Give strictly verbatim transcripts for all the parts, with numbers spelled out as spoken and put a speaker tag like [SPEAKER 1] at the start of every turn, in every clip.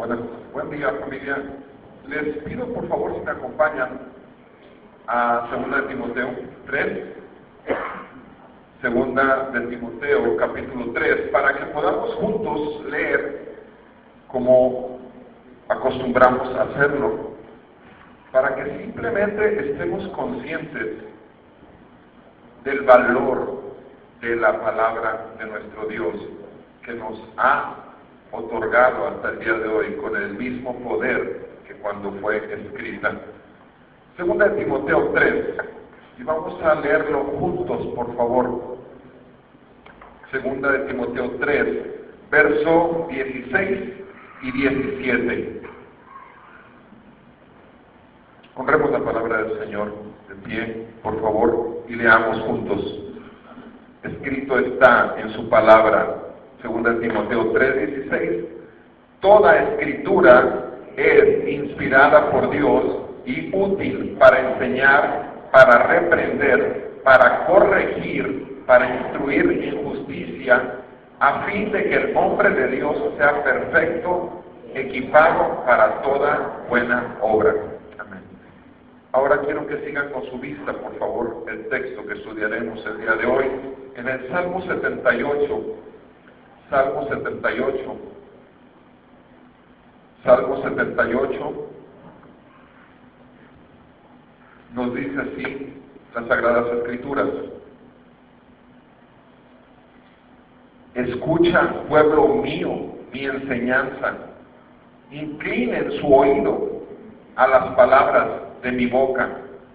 [SPEAKER 1] Buenas, buen día, familia. Les pido por favor si me acompañan a Segunda de Timoteo tres, Segunda de Timoteo capítulo tres, para que podamos juntos leer como acostumbramos a hacerlo, para que simplemente estemos conscientes del valor de la palabra de nuestro Dios, que nos ha otorgado hasta el día de hoy con el mismo poder que cuando fue escrita. Segunda de Timoteo tres, y vamos a leerlo juntos, por favor. Segunda de Timoteo tres, verso dieciséis y diecisiete. Honremos la palabra del Señor de pie, por favor, y leamos juntos. Escrito está en su palabra, Segunda de Timoteo tres, dieciséis, toda escritura es inspirada por Dios y útil para enseñar, para reprender, para corregir, para instruir en justicia, a fin de que el hombre de Dios sea perfecto, equipado para toda buena obra. Amén. Ahora quiero que sigan con su vista, por favor, el texto que estudiaremos el día de hoy, en el Salmo setenta y ocho. Salmo setenta y ocho. Salmo setenta y ocho. Nos dice así las Sagradas Escrituras. Escucha, pueblo mío, mi enseñanza. Inclinen su oído a las palabras de mi boca.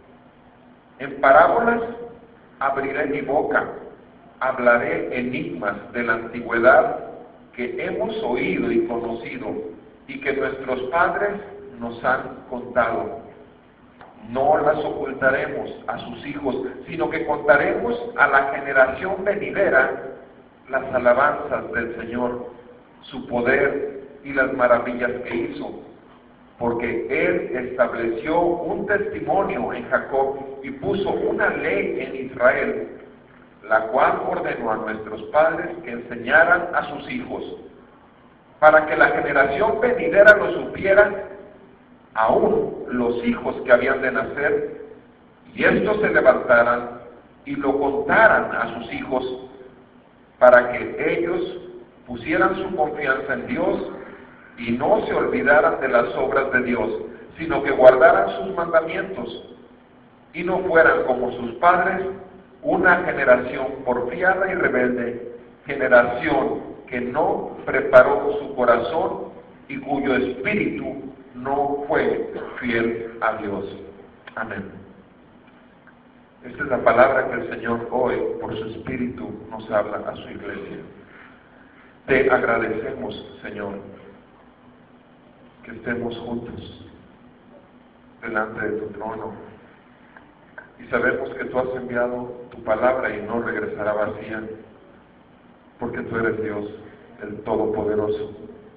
[SPEAKER 1] En parábolas abriré mi boca. Hablaré enigmas de la antigüedad que hemos oído y conocido y que nuestros padres nos han contado. No las ocultaremos a sus hijos, sino que contaremos a la generación venidera las alabanzas del Señor, su poder y las maravillas que hizo, porque Él estableció un testimonio en Jacob y puso una ley en Israel, la cual ordenó a nuestros padres que enseñaran a sus hijos, para que la generación venidera lo supiera, aún los hijos que habían de nacer, y estos se levantaran y lo contaran a sus hijos, para que ellos pusieran su confianza en Dios y no se olvidaran de las obras de Dios, sino que guardaran sus mandamientos y no fueran como sus padres, una generación porfiada y rebelde, generación que no preparó su corazón y cuyo espíritu no fue fiel a Dios. Amén. Esta es la palabra que el Señor hoy, por su espíritu, nos habla a su iglesia. Te agradecemos, Señor, que estemos juntos delante de tu trono. Y sabemos que tú has enviado tu palabra y no regresará vacía, porque tú eres Dios, el Todopoderoso.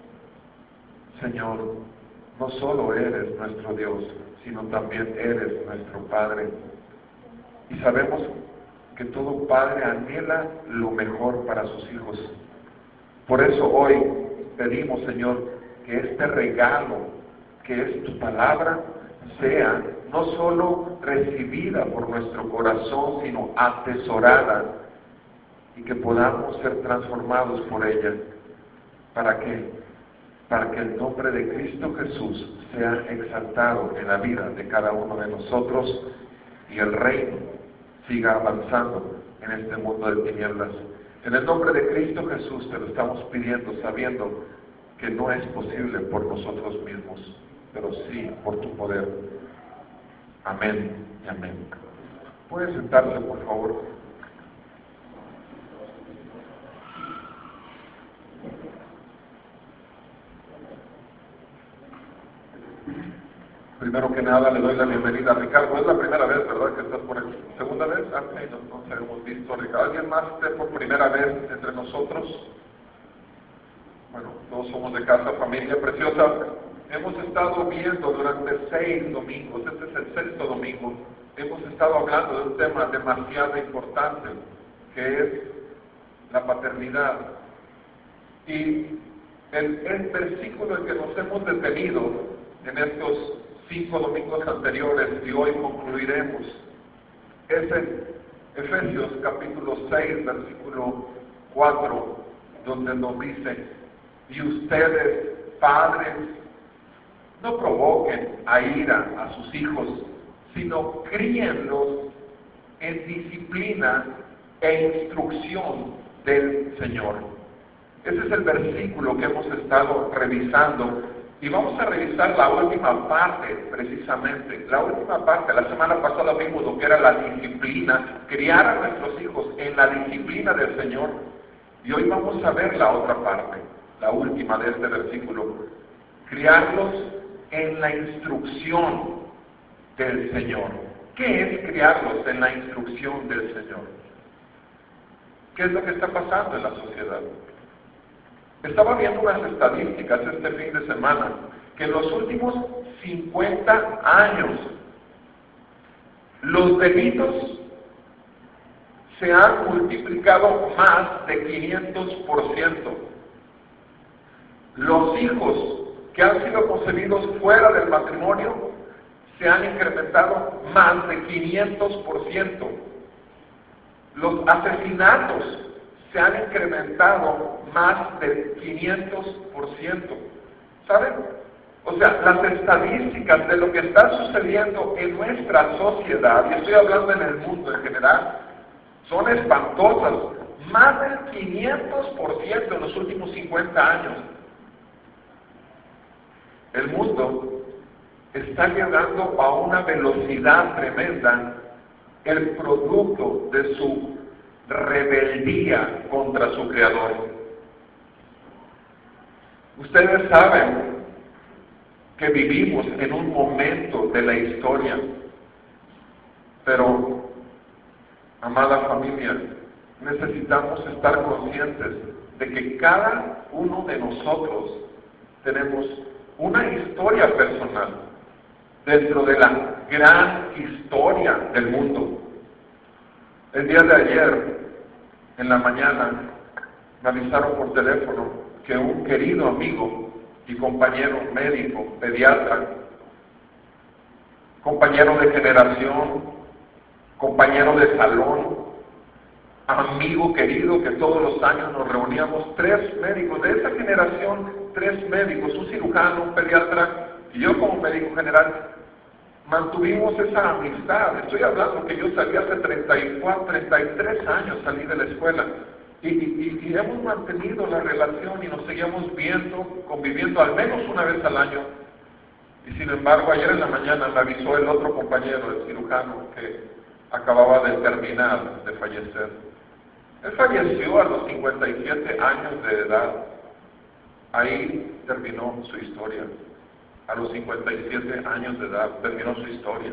[SPEAKER 1] Señor, no solo eres nuestro Dios, sino también eres nuestro Padre. Y sabemos que todo padre anhela lo mejor para sus hijos. Por eso hoy pedimos, Señor, que este regalo, que es tu palabra, sea no solo recibida por nuestro corazón, sino atesorada, y que podamos ser transformados por ella. ¿Para qué? Para que el nombre de Cristo Jesús sea exaltado en la vida de cada uno de nosotros y el reino siga avanzando en este mundo de tinieblas. En el nombre de Cristo Jesús te lo estamos pidiendo, sabiendo que no es posible por nosotros mismos, pero sí por tu poder. Amén y amén. ¿Puede sentarse, por favor? Primero que nada le doy la bienvenida a Ricardo. Es la primera vez, ¿verdad?, que estás por aquí. ¿Segunda vez? Ah, sí, no, no se hemos visto, Ricardo. ¿Alguien más esté por primera vez entre nosotros? Bueno, todos somos de casa, familia preciosa. Hemos estado viendo durante seis domingos, este es el sexto domingo, hemos estado hablando de un tema demasiado importante, que es la paternidad. Y El, el versículo en que nos hemos detenido en estos cinco domingos anteriores y hoy concluiremos es en Efesios capítulo seis, versículo cuatro, donde nos dice: y ustedes, padres, no provoquen a ira a sus hijos, sino críenlos en disciplina e instrucción del Señor. Ese es el versículo que hemos estado revisando y vamos a revisar la última parte precisamente. La última parte, la semana pasada vimos lo que era la disciplina, criar a nuestros hijos en la disciplina del Señor, y hoy vamos a ver la otra parte, la última de este versículo: criarlos en la instrucción del Señor. ¿Qué es criarlos en la instrucción del Señor? ¿Qué es lo que está pasando en la sociedad? Estaba viendo unas estadísticas este fin de semana, que en los últimos cincuenta años los delitos se han multiplicado más de quinientos por ciento. Los hijos que han sido concebidos fuera del matrimonio se han incrementado más de quinientos por ciento. Los asesinatos se han incrementado más de quinientos por ciento. ¿Saben? O sea, las estadísticas de lo que está sucediendo en nuestra sociedad, y estoy hablando en el mundo en general, son espantosas. Más del quinientos por ciento en los últimos cincuenta años. El mundo está llegando a una velocidad tremenda, el producto de su rebeldía contra su Creador. Ustedes saben que vivimos en un momento de la historia, pero, amada familia, necesitamos estar conscientes de que cada uno de nosotros tenemos una historia personal dentro de la gran historia del mundo. El día de ayer, en la mañana, me avisaron por teléfono que un querido amigo y compañero médico, pediatra, compañero de generación, compañero de salón, amigo querido, que todos los años nos reuníamos, tres médicos de esa generación, tres médicos, un cirujano, un pediatra y yo como médico general, mantuvimos esa amistad. Estoy hablando que yo salí hace treinta y cuatro, treinta y tres años, salí de la escuela, y, y, y hemos mantenido la relación y nos seguíamos viendo, conviviendo al menos una vez al año. Y sin embargo, ayer en la mañana me avisó el otro compañero, el cirujano, que acababa de terminar de fallecer. Él falleció a los cincuenta y siete años de edad. Ahí terminó su historia. A los cincuenta y siete años de edad terminó su historia.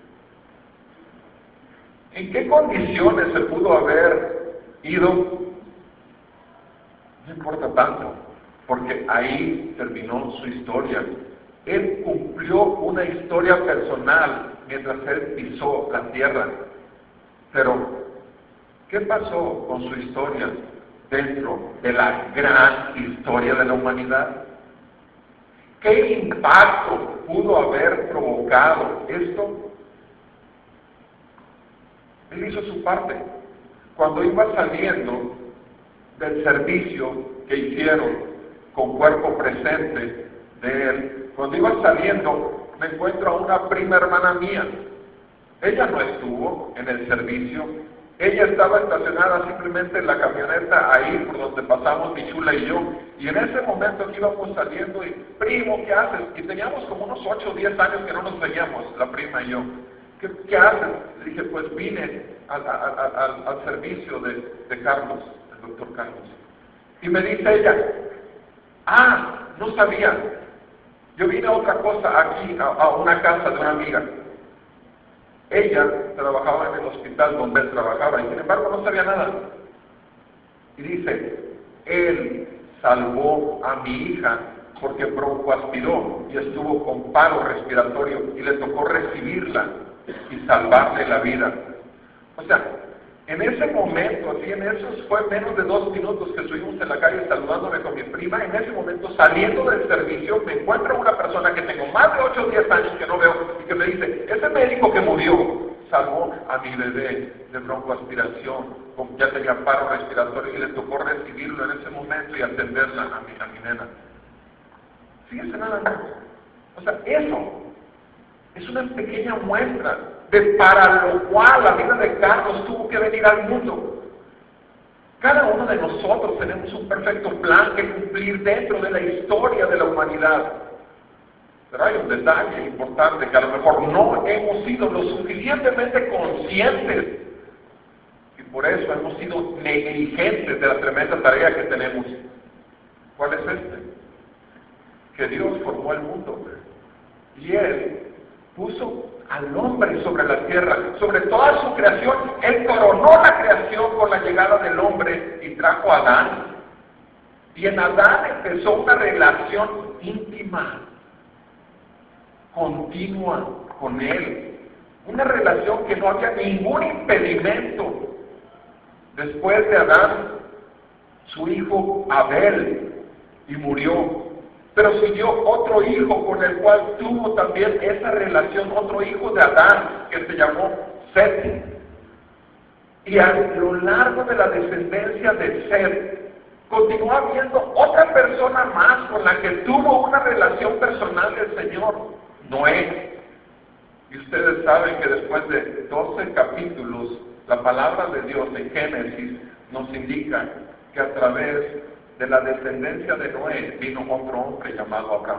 [SPEAKER 1] ¿En qué condiciones se pudo haber ido? No importa tanto, porque ahí terminó su historia. Él cumplió una historia personal mientras él pisó la tierra. Pero, ¿qué pasó con su historia dentro de la gran historia de la humanidad? ¿Qué impacto pudo haber provocado esto? Él hizo su parte. Cuando iba saliendo del servicio que hicieron con cuerpo presente de él, cuando iba saliendo me encuentro a una prima hermana mía. Ella no estuvo en el servicio, ella estaba estacionada simplemente en la camioneta ahí por donde pasamos mi chula y yo, y en ese momento que íbamos saliendo, y primo, ¿qué haces? Y teníamos como unos ocho o diez años que no nos veíamos, la prima y yo. ¿Qué, qué haces? Le dije, pues vine al, al, al, al servicio de, de Carlos, el doctor Carlos. Y me dice ella, ah, no sabía, yo vine a otra cosa aquí, a, a una casa de una amiga. Ella trabajaba en el hospital donde él trabajaba y sin embargo no sabía nada. Y dice, él salvó a mi hija porque broncoaspiró y estuvo con paro respiratorio y le tocó recibirla y salvarle la vida. O sea, En ese momento, así en esos fue menos de dos minutos que estuvimos en la calle saludándome con mi prima, en ese momento saliendo del servicio me encuentro una persona que tengo más de ocho o diez años que no veo y que me dice, ese médico que murió salvó a mi bebé de broncoaspiración, como ya tenía paro respiratorio y le tocó recibirlo en ese momento y atenderla a mi, a mi nena. Fíjense nada más. O sea, eso es una pequeña muestra de para lo cual la vida de Carlos tuvo que venir al mundo. Cada uno de nosotros tenemos un perfecto plan que cumplir dentro de la historia de la humanidad. Pero hay un detalle importante que a lo mejor no hemos sido lo suficientemente conscientes y por eso hemos sido negligentes de la tremenda tarea que tenemos. ¿Cuál es este? Que Dios formó el mundo y Él puso al hombre sobre la tierra, sobre toda su creación. Él coronó la creación con la llegada del hombre y trajo a Adán. Y en Adán empezó una relación íntima, continua con Él. Una relación que no había ningún impedimento. Después de Adán, su hijo Abel, y murió. Pero siguió otro hijo con el cual tuvo también esa relación, otro hijo de Adán, que se llamó Set. Y a lo largo de la descendencia de Set, continuó habiendo otra persona más con la que tuvo una relación personal del Señor, Noé. Y ustedes saben que después de doce capítulos, la palabra de Dios en Génesis nos indica que a través de la descendencia de Noé vino otro hombre llamado Abraham.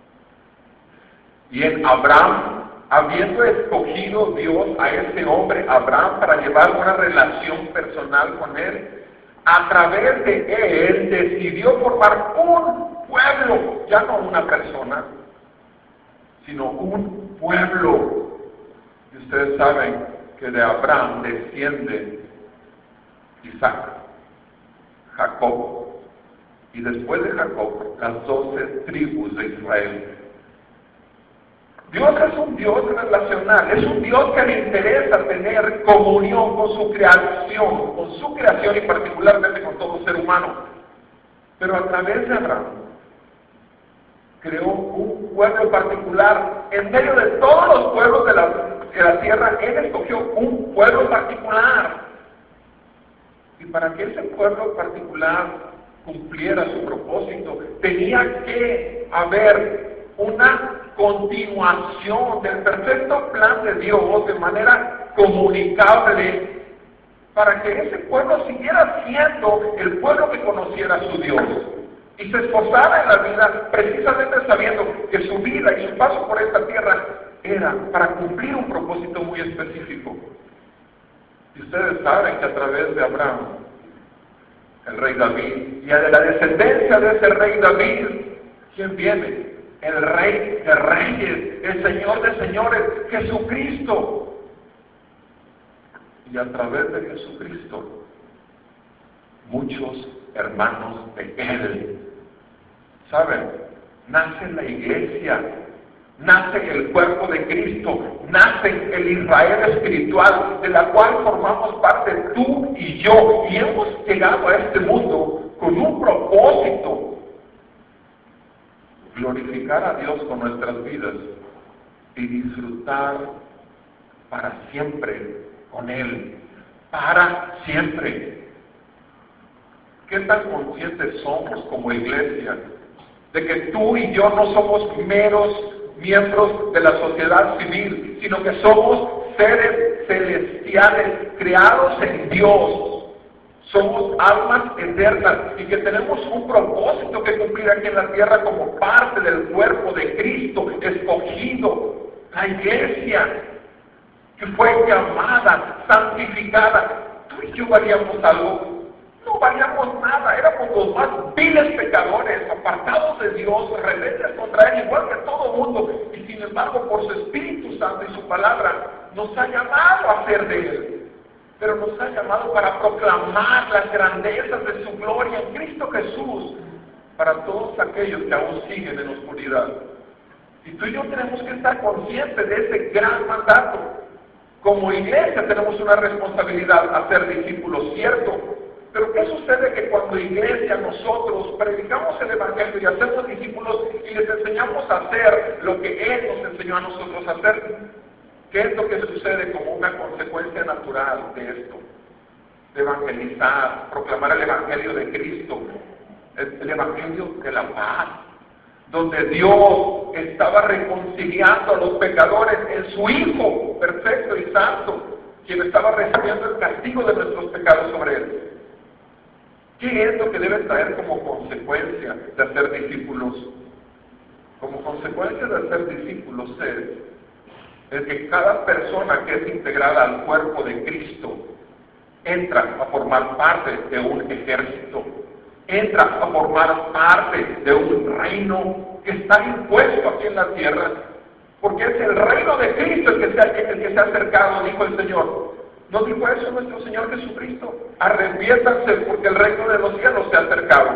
[SPEAKER 1] Y en Abraham, habiendo escogido Dios a ese hombre, Abraham, para llevar una relación personal con él, a través de él decidió formar un pueblo, ya no una persona, sino un pueblo. Y ustedes saben que de Abraham desciende Isaac, Jacob, y después de Jacob, las doce tribus de Israel. Dios es un Dios relacional, es un Dios que le interesa tener comunión con su creación, con su creación y particularmente con todo ser humano. Pero a través de Abraham, creó un pueblo particular. En medio de todos los pueblos de la, de la tierra, Él escogió un pueblo particular. Y para que ese pueblo particular cumpliera su propósito, tenía que haber una continuación del perfecto plan de Dios de manera comunicable para que ese pueblo siguiera siendo el pueblo que conociera a su Dios y se esforzara en la vida precisamente sabiendo que su vida y su paso por esta tierra era para cumplir un propósito muy específico. Y ustedes saben que a través de Abraham, el rey David, y de la descendencia de ese rey David, ¿quién viene? El rey de reyes, el señor de señores, Jesucristo. Y a través de Jesucristo, muchos hermanos de Él. ¿Saben? Nace la iglesia, nace el cuerpo de Cristo, nace el Israel espiritual, de la cual formamos parte tú y yo, y hemos llegado a este mundo con un propósito: glorificar a Dios con nuestras vidas y disfrutar para siempre con Él, para siempre. ¿Qué tan conscientes somos como iglesia de que tú y yo no somos meros miembros de la sociedad civil, sino que somos seres celestiales creados en Dios? Somos almas eternas y que tenemos un propósito que cumplir aquí en la tierra como parte del cuerpo de Cristo, escogido, la iglesia, que fue llamada, santificada. Tú y yo valíamos algo. No valíamos nada, éramos los más viles pecadores, apartados de Dios, rebeldes contra Él, igual que todo mundo, y sin embargo, por su Espíritu Santo y su palabra, nos ha llamado a ser de Él, pero nos ha llamado para proclamar las grandezas de su gloria en Cristo Jesús, para todos aquellos que aún siguen en oscuridad. Y tú y yo tenemos que estar conscientes de ese gran mandato. Como iglesia tenemos una responsabilidad a ser discípulos, cierto. Pero ¿qué sucede? Que cuando iglesia nosotros predicamos el Evangelio y hacemos discípulos y les enseñamos a hacer lo que Él nos enseñó a nosotros a hacer, ¿qué es lo que sucede como una consecuencia natural de esto? De evangelizar, proclamar el Evangelio de Cristo, el, el Evangelio de la paz, donde Dios estaba reconciliando a los pecadores en su Hijo perfecto y santo, quien estaba recibiendo el castigo de nuestros pecados sobre Él. ¿Qué es lo que debe traer como consecuencia de hacer discípulos? Como consecuencia de hacer discípulos es, es que cada persona que es integrada al cuerpo de Cristo entra a formar parte de un ejército, entra a formar parte de un reino que está impuesto aquí en la tierra, porque es el reino de Cristo el que se ha, el que se ha acercado, dijo el Señor. ¿No dijo eso nuestro Señor Jesucristo? Arrepiéntanse porque el reino de los cielos se ha acercado.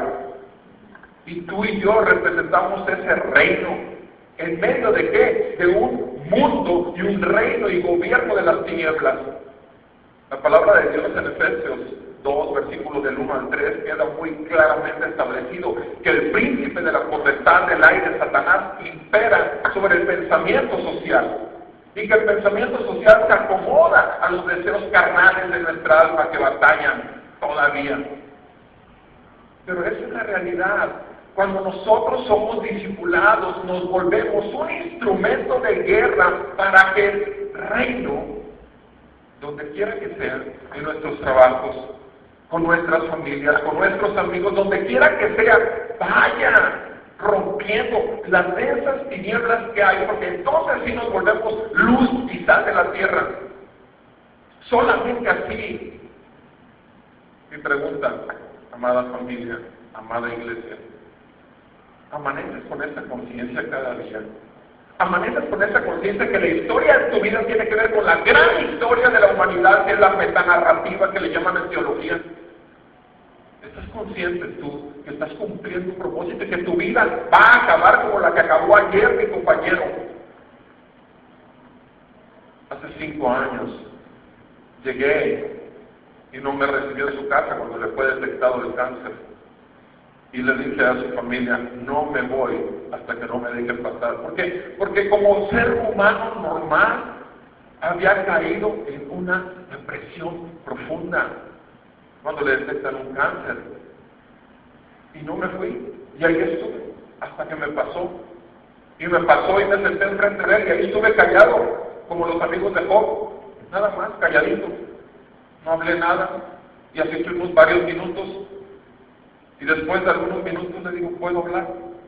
[SPEAKER 1] Y tú y yo representamos ese reino. ¿En medio de qué? De un mundo y un reino y gobierno de las tinieblas. La palabra de Dios en Efesios dos, versículos del uno al tres, queda muy claramente establecido que el príncipe de la potestad del aire, Satanás, impera sobre el pensamiento social. Y que el pensamiento social se acomoda a los deseos carnales de nuestra alma que batallan todavía. Pero esa es la realidad. Cuando nosotros somos discipulados, nos volvemos un instrumento de guerra para que el reino, donde quiera que sea, en nuestros trabajos, con nuestras familias, con nuestros amigos, donde quiera que sea, vaya rompiendo las densas tinieblas que hay, porque entonces sí nos volvemos luz y sal de la tierra. Solamente así. Mi pregunta, amada familia, amada iglesia, ¿amaneces con esa conciencia cada día? ¿Amaneces con esa conciencia que la historia de tu vida tiene que ver con la gran historia de la humanidad, que es la metanarrativa que le llaman en teología? ¿Estás consciente tú que estás cumpliendo un propósito y que tu vida va a acabar como la que acabó ayer mi compañero? Hace cinco años llegué y no me recibió en su casa cuando le fue detectado el cáncer. Y le dije a su familia, no me voy hasta que no me dejen pasar. ¿Por qué? Porque como ser humano normal había caído en una depresión profunda cuando le detectan un cáncer. Y no me fui. Y ahí estuve hasta que me pasó. Y me pasó y me senté enfrente de él y ahí estuve callado, como los amigos de Job. Nada más, calladito. No hablé nada. Y así estuvimos varios minutos. Y después de algunos minutos le digo, ¿puedo hablar?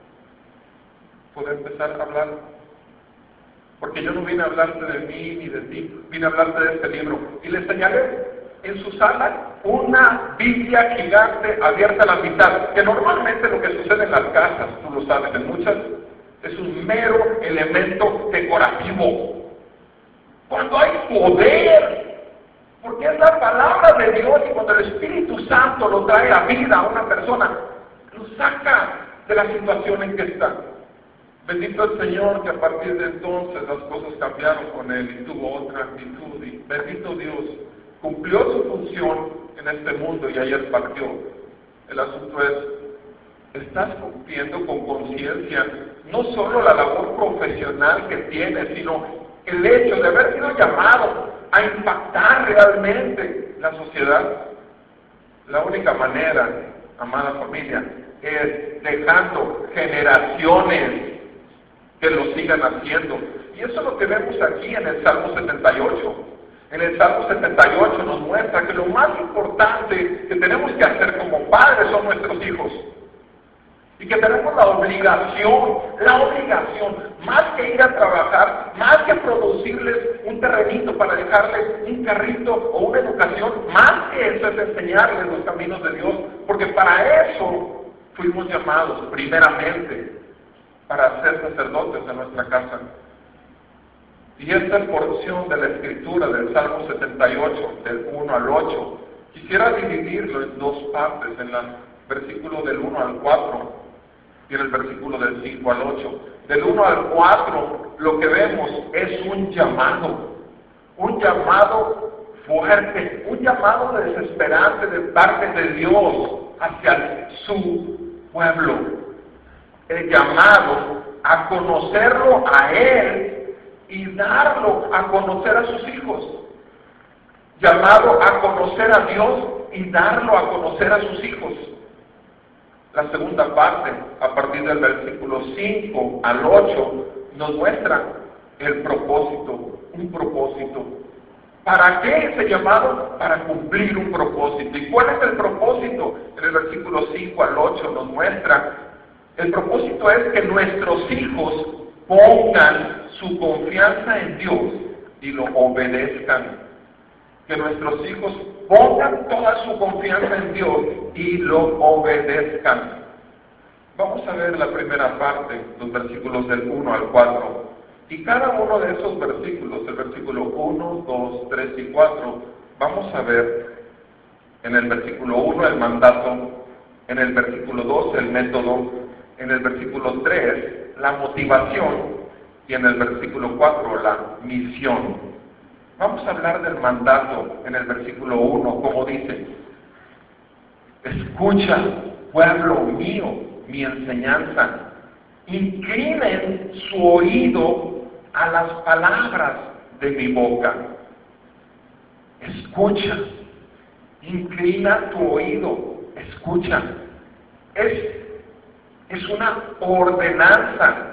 [SPEAKER 1] ¿Puedo empezar a hablar? Porque yo no vine a hablarte de mí ni de ti, vine a hablarte de este libro. Y le señalé en su sala una Biblia gigante abierta a la mitad, que normalmente lo que sucede en las casas, tú lo sabes, en muchas, es un mero elemento decorativo. Cuando hay poder, porque es la palabra de Dios, y cuando el Espíritu Santo lo trae a vida a una persona, lo saca de la situación en que está. Bendito el Señor que a partir de entonces las cosas cambiaron con él y tuvo otra actitud. Y bendito Dios, cumplió su función en este mundo y ayer partió. El asunto es, ¿estás cumpliendo con conciencia no solo la labor profesional que tienes, sino el hecho de haber sido llamado a impactar realmente la sociedad? La única manera, amada familia, es dejando generaciones que lo sigan haciendo. Y eso es lo que vemos aquí en el Salmo setenta y ocho. En el Salmo setenta y ocho nos muestra que lo más importante que tenemos que hacer como padres son nuestros hijos. Y que tenemos la obligación, la obligación, más que ir a trabajar, más que producirles un terrenito para dejarles un carrito o una educación, más que eso es enseñarles los caminos de Dios, porque para eso fuimos llamados primeramente, para ser sacerdotes de nuestra casa. Y esta porción de la escritura del Salmo setenta y ocho, del uno al ocho, quisiera dividirlo en dos partes, en el versículo del uno al cuatro y en el versículo del cinco al ocho. Del uno al cuatro lo que vemos es un llamado, un llamado fuerte, un llamado desesperante de parte de Dios hacia su pueblo. El llamado a conocerlo a Él y darlo a conocer a sus hijos. Llamado a conocer a Dios y darlo a conocer a sus hijos. La segunda parte, a partir del versículo cinco al ocho, nos muestra el propósito, un propósito. ¿Para qué ese llamado? Para cumplir un propósito. ¿Y cuál es el propósito? En el versículo cinco al ocho nos muestra, el propósito es que nuestros hijos pongan su confianza en Dios y lo obedezcan. Que nuestros hijos pongan toda su confianza en Dios y lo obedezcan. Vamos a ver la primera parte, los versículos del uno al cuatro. Y cada uno de esos versículos, el versículo uno, dos, tres y cuatro, vamos a ver en el versículo uno el mandato, en el versículo dos el método, en el versículo tres la motivación y en el versículo cuatro la misión. Vamos a hablar del mandato en el versículo uno, como dice: escucha, pueblo mío, mi enseñanza, inclinen su oído a las palabras de mi boca. Escucha, inclina tu oído, escucha. Es, es una ordenanza.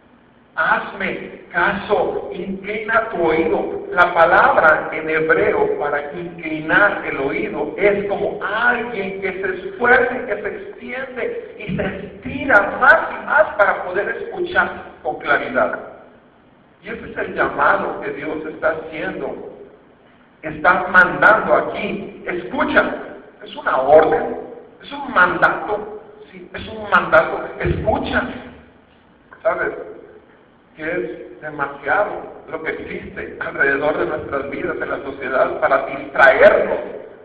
[SPEAKER 1] Hazme caso, inclina tu oído. La palabra en hebreo para inclinar el oído es como alguien que se esfuerza, que se extiende y se estira más y más para poder escuchar con claridad. Y ese es el llamado que Dios está haciendo. Está mandando aquí. Escucha, es una orden, es un mandato, sí, es un mandato. Escucha, ¿sabes? Que es demasiado lo que existe alrededor de nuestras vidas en la sociedad para distraernos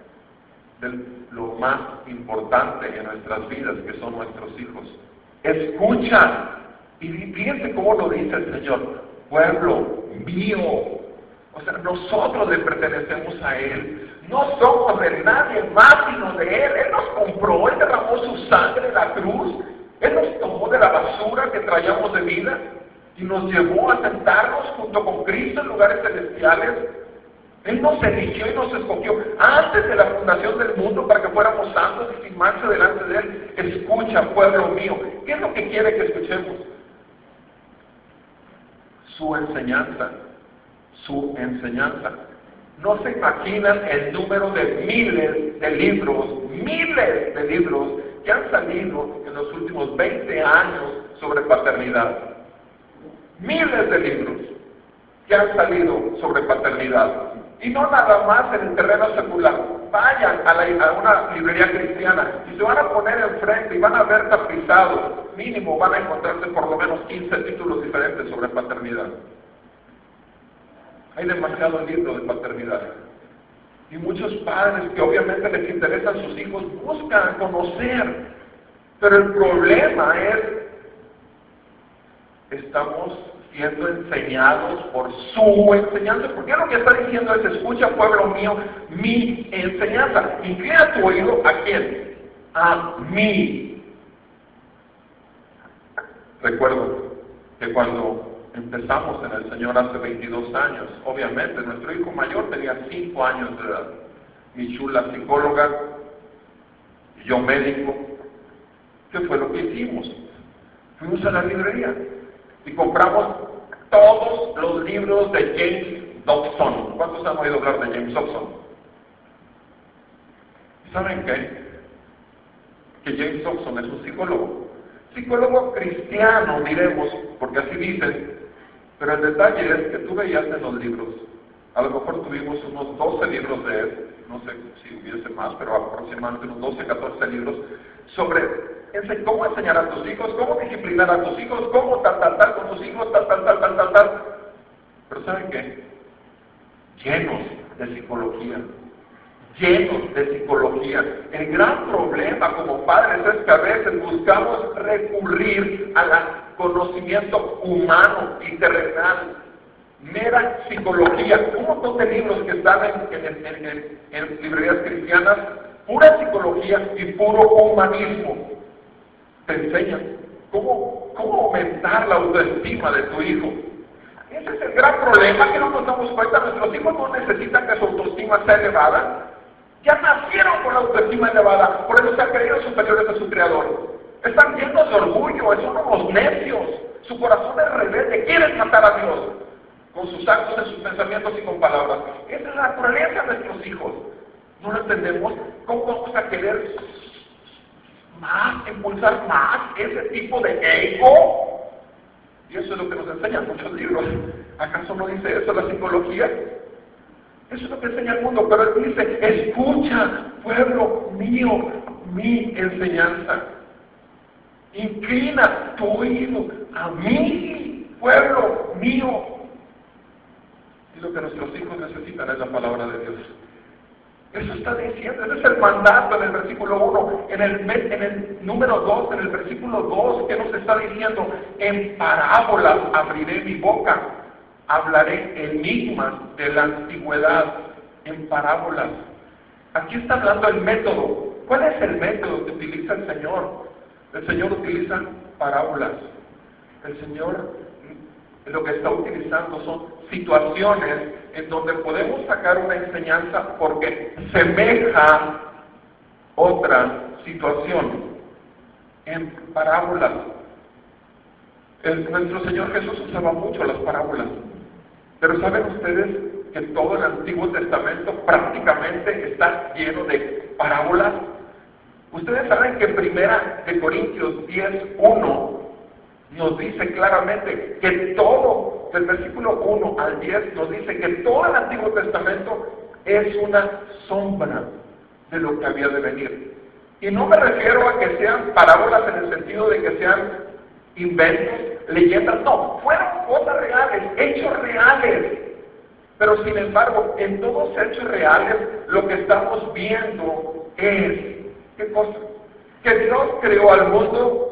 [SPEAKER 1] de lo más importante en nuestras vidas, que son nuestros hijos. Escucha, y fíjense cómo lo dice el Señor: pueblo mío. O sea, nosotros le pertenecemos a Él, no somos de nadie más sino de Él. Él nos compró, Él derramó su sangre en la cruz, Él nos tomó de la basura que traíamos de vida y nos llevó a sentarnos junto con Cristo en lugares celestiales. Él nos eligió y nos escogió antes de la fundación del mundo para que fuéramos santos y sin mancha delante de Él. Escucha, pueblo mío. ¿Qué es lo que quiere que escuchemos? Su enseñanza. Su enseñanza. No se imaginan el número de miles de libros, miles de libros que han salido en los últimos veinte años sobre paternidad. Miles de libros que han salido sobre paternidad. Y no nada más en el terreno secular. Vayan a, la, a una librería cristiana y se van a poner enfrente y van a ver tapizados. Mínimo van a encontrarse por lo menos quince títulos diferentes sobre paternidad. Hay demasiados libros de paternidad. Y muchos padres que obviamente les interesan sus hijos buscan conocer. Pero el problema es, estamos siendo enseñados por su enseñanza. Porque lo que está diciendo es: escucha, pueblo mío, mi enseñanza. Inclina tu oído, ¿a quién? A mí. Recuerdo que cuando empezamos en el Señor hace veintidós años, obviamente nuestro hijo mayor tenía cinco años de edad. Mi chula psicóloga, yo médico. ¿Qué fue lo que hicimos? Fuimos a la librería y compramos todos los libros de James Dobson. ¿Cuántos han oído hablar de James Dobson? ¿Saben qué? Que James Dobson es un psicólogo. Psicólogo cristiano, diremos, porque así dicen. Pero el detalle es que tú veías en los libros, a lo mejor tuvimos unos doce libros de él, no sé si hubiese más, pero aproximadamente unos doce, catorce libros, sobre cómo enseñar a tus hijos, cómo disciplinar a tus hijos, cómo tal, tal, tal con tus hijos, tal, tal, tal, tal, tal, tal. Pero ¿saben qué? Llenos de psicología. Llenos de psicología. El gran problema como padres es que a veces buscamos recurrir al conocimiento humano y terrenal. mera psicología. Un montón de libros que están en, en, en, en, en librerías cristianas, pura psicología y puro humanismo. Te enseñan cómo, cómo aumentar la autoestima de tu hijo. Ese es el gran problema, que no nos damos cuenta. Nuestros hijos no necesitan que su autoestima sea elevada. Ya nacieron con la autoestima elevada, por eso se han creído superiores a su creador. Están llenos de orgullo, son unos necios. Su corazón es rebelde, quieren matar a Dios con sus actos, en sus pensamientos y con palabras. Esa es la naturaleza de nuestros hijos. No lo entendemos. ¿Cómo vamos a querer más, impulsar más ese tipo de ego? Y eso es lo que nos enseñan muchos libros. ¿Acaso no dice eso la psicología? Eso es lo que enseña el mundo, pero él dice, escucha, pueblo mío, mi enseñanza. Inclina tu oído a mí, pueblo mío. Y lo que nuestros hijos necesitan es la palabra de Dios. Eso está diciendo, ese es el mandato en el versículo uno. En el, en el número dos, en el versículo dos, ¿qué nos está diciendo? En parábolas abriré mi boca, hablaré enigmas de la antigüedad, en parábolas. Aquí está hablando el método. ¿Cuál es el método que utiliza el Señor? El Señor utiliza parábolas. El Señor lo que está utilizando son situaciones en donde podemos sacar una enseñanza porque semeja otra situación. En parábolas. El, nuestro Señor Jesús usaba mucho las parábolas. Pero ¿saben ustedes que todo el Antiguo Testamento prácticamente está lleno de parábolas? Ustedes saben que Primera de Corintios diez, uno nos dice claramente que todo, del versículo uno al diez, nos dice que todo el Antiguo Testamento es una sombra de lo que había de venir. Y no me refiero a que sean parábolas en el sentido de que sean inventos, leyendas, no, fueron cosas reales, hechos reales. Pero sin embargo, en todos hechos reales, lo que estamos viendo es, ¿qué cosa? Que Dios creó al mundo.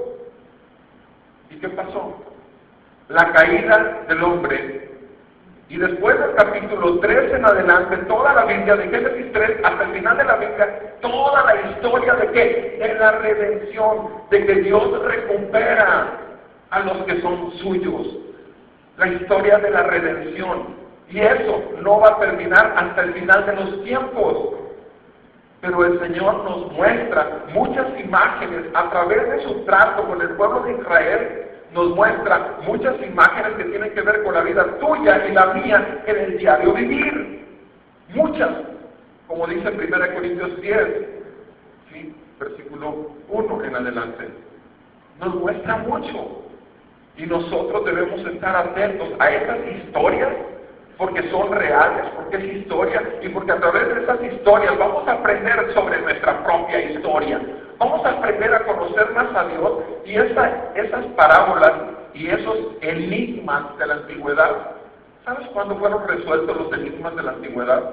[SPEAKER 1] ¿Y qué pasó? La caída del hombre. Y después del capítulo tres en adelante, toda la Biblia, de Génesis tres hasta el final de la Biblia, toda la historia de qué? De la redención, de que Dios recupera a los que son suyos. La historia de la redención. Y eso no va a terminar hasta el final de los tiempos. Pero el Señor nos muestra muchas imágenes a través de su trato con el pueblo de Israel. Nos muestra muchas imágenes que tienen que ver con la vida tuya y la mía en el diario vivir. Muchas, como dice en Primera Corintios diez, ¿sí? Versículo uno en adelante. Nos muestra mucho. Y nosotros debemos estar atentos a estas historias porque son reales, porque es historia y porque a través de esas historias vamos a aprender sobre nuestra propia historia. Vamos a aprender a conocer más a Dios y esa, esas parábolas y esos enigmas de la antigüedad. ¿Sabes cuándo fueron resueltos los enigmas de la antigüedad?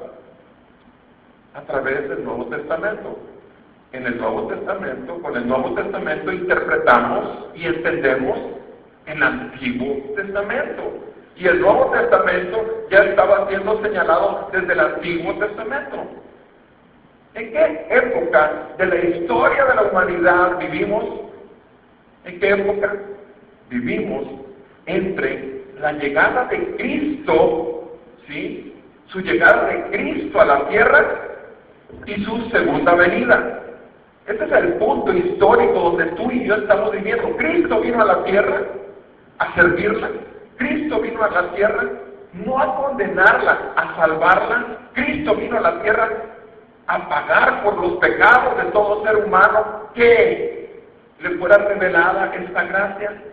[SPEAKER 1] A través del Nuevo Testamento. En el Nuevo Testamento, con el Nuevo Testamento interpretamos y entendemos el Antiguo Testamento. Y el Nuevo Testamento ya estaba siendo señalado desde el Antiguo Testamento. ¿En qué época de la historia de la humanidad vivimos? ¿En qué época? Vivimos entre la llegada de Cristo, ¿sí? Su llegada de Cristo a la tierra y su segunda venida. Este es el punto histórico donde tú y yo estamos viviendo. Cristo vino a la tierra a servirla. Cristo vino a la tierra no a condenarla, a salvarla. Cristo vino a la tierra a pagar por los pecados de todo ser humano que le fuera revelada esta gracia.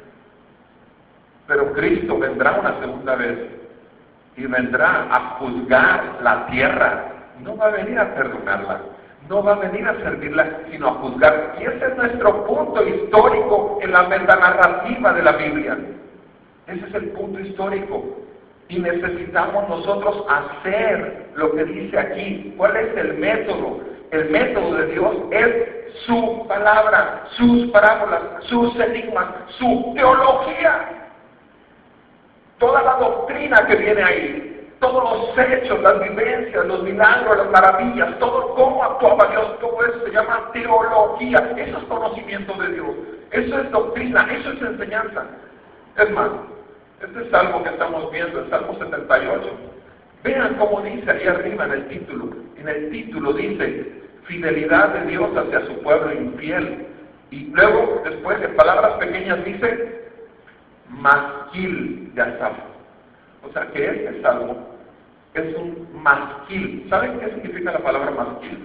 [SPEAKER 1] Pero Cristo vendrá una segunda vez y vendrá a juzgar la tierra. No va a venir a perdonarla, no va a venir a servirla, sino a juzgar. Y ese es nuestro punto histórico en la metanarrativa de la Biblia. Ese es el punto histórico. Y necesitamos nosotros hacer lo que dice aquí. ¿Cuál es el método? El método de Dios es su palabra, sus parábolas, sus enigmas, su teología. toda la doctrina que viene ahí, todos los hechos, las vivencias, los milagros, las maravillas, todo cómo actuaba Dios, todo eso se llama teología. Eso es conocimiento de Dios, eso es doctrina, eso es enseñanza. Es más, este es Salmo que estamos viendo, el Salmo setenta y ocho. Vean cómo dice ahí arriba en el título. En el título dice, fidelidad de Dios hacia su pueblo infiel. Y luego, después, en palabras pequeñas dice, masquil de Asaf. O sea, que este salmo es un masquil. ¿Saben qué significa la palabra masquil?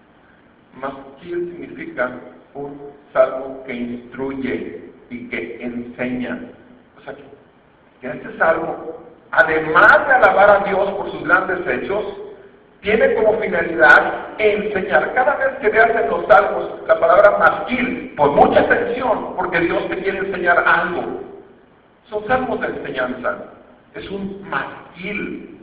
[SPEAKER 1] Masquil significa un salmo que instruye y que enseña. O sea, que este salmo, además de alabar a Dios por sus grandes hechos, tiene como finalidad enseñar. Cada vez que veas en los salmos la palabra masquil, pon mucha atención, porque Dios te quiere enseñar algo. Son salmos de enseñanza. Es un masquil.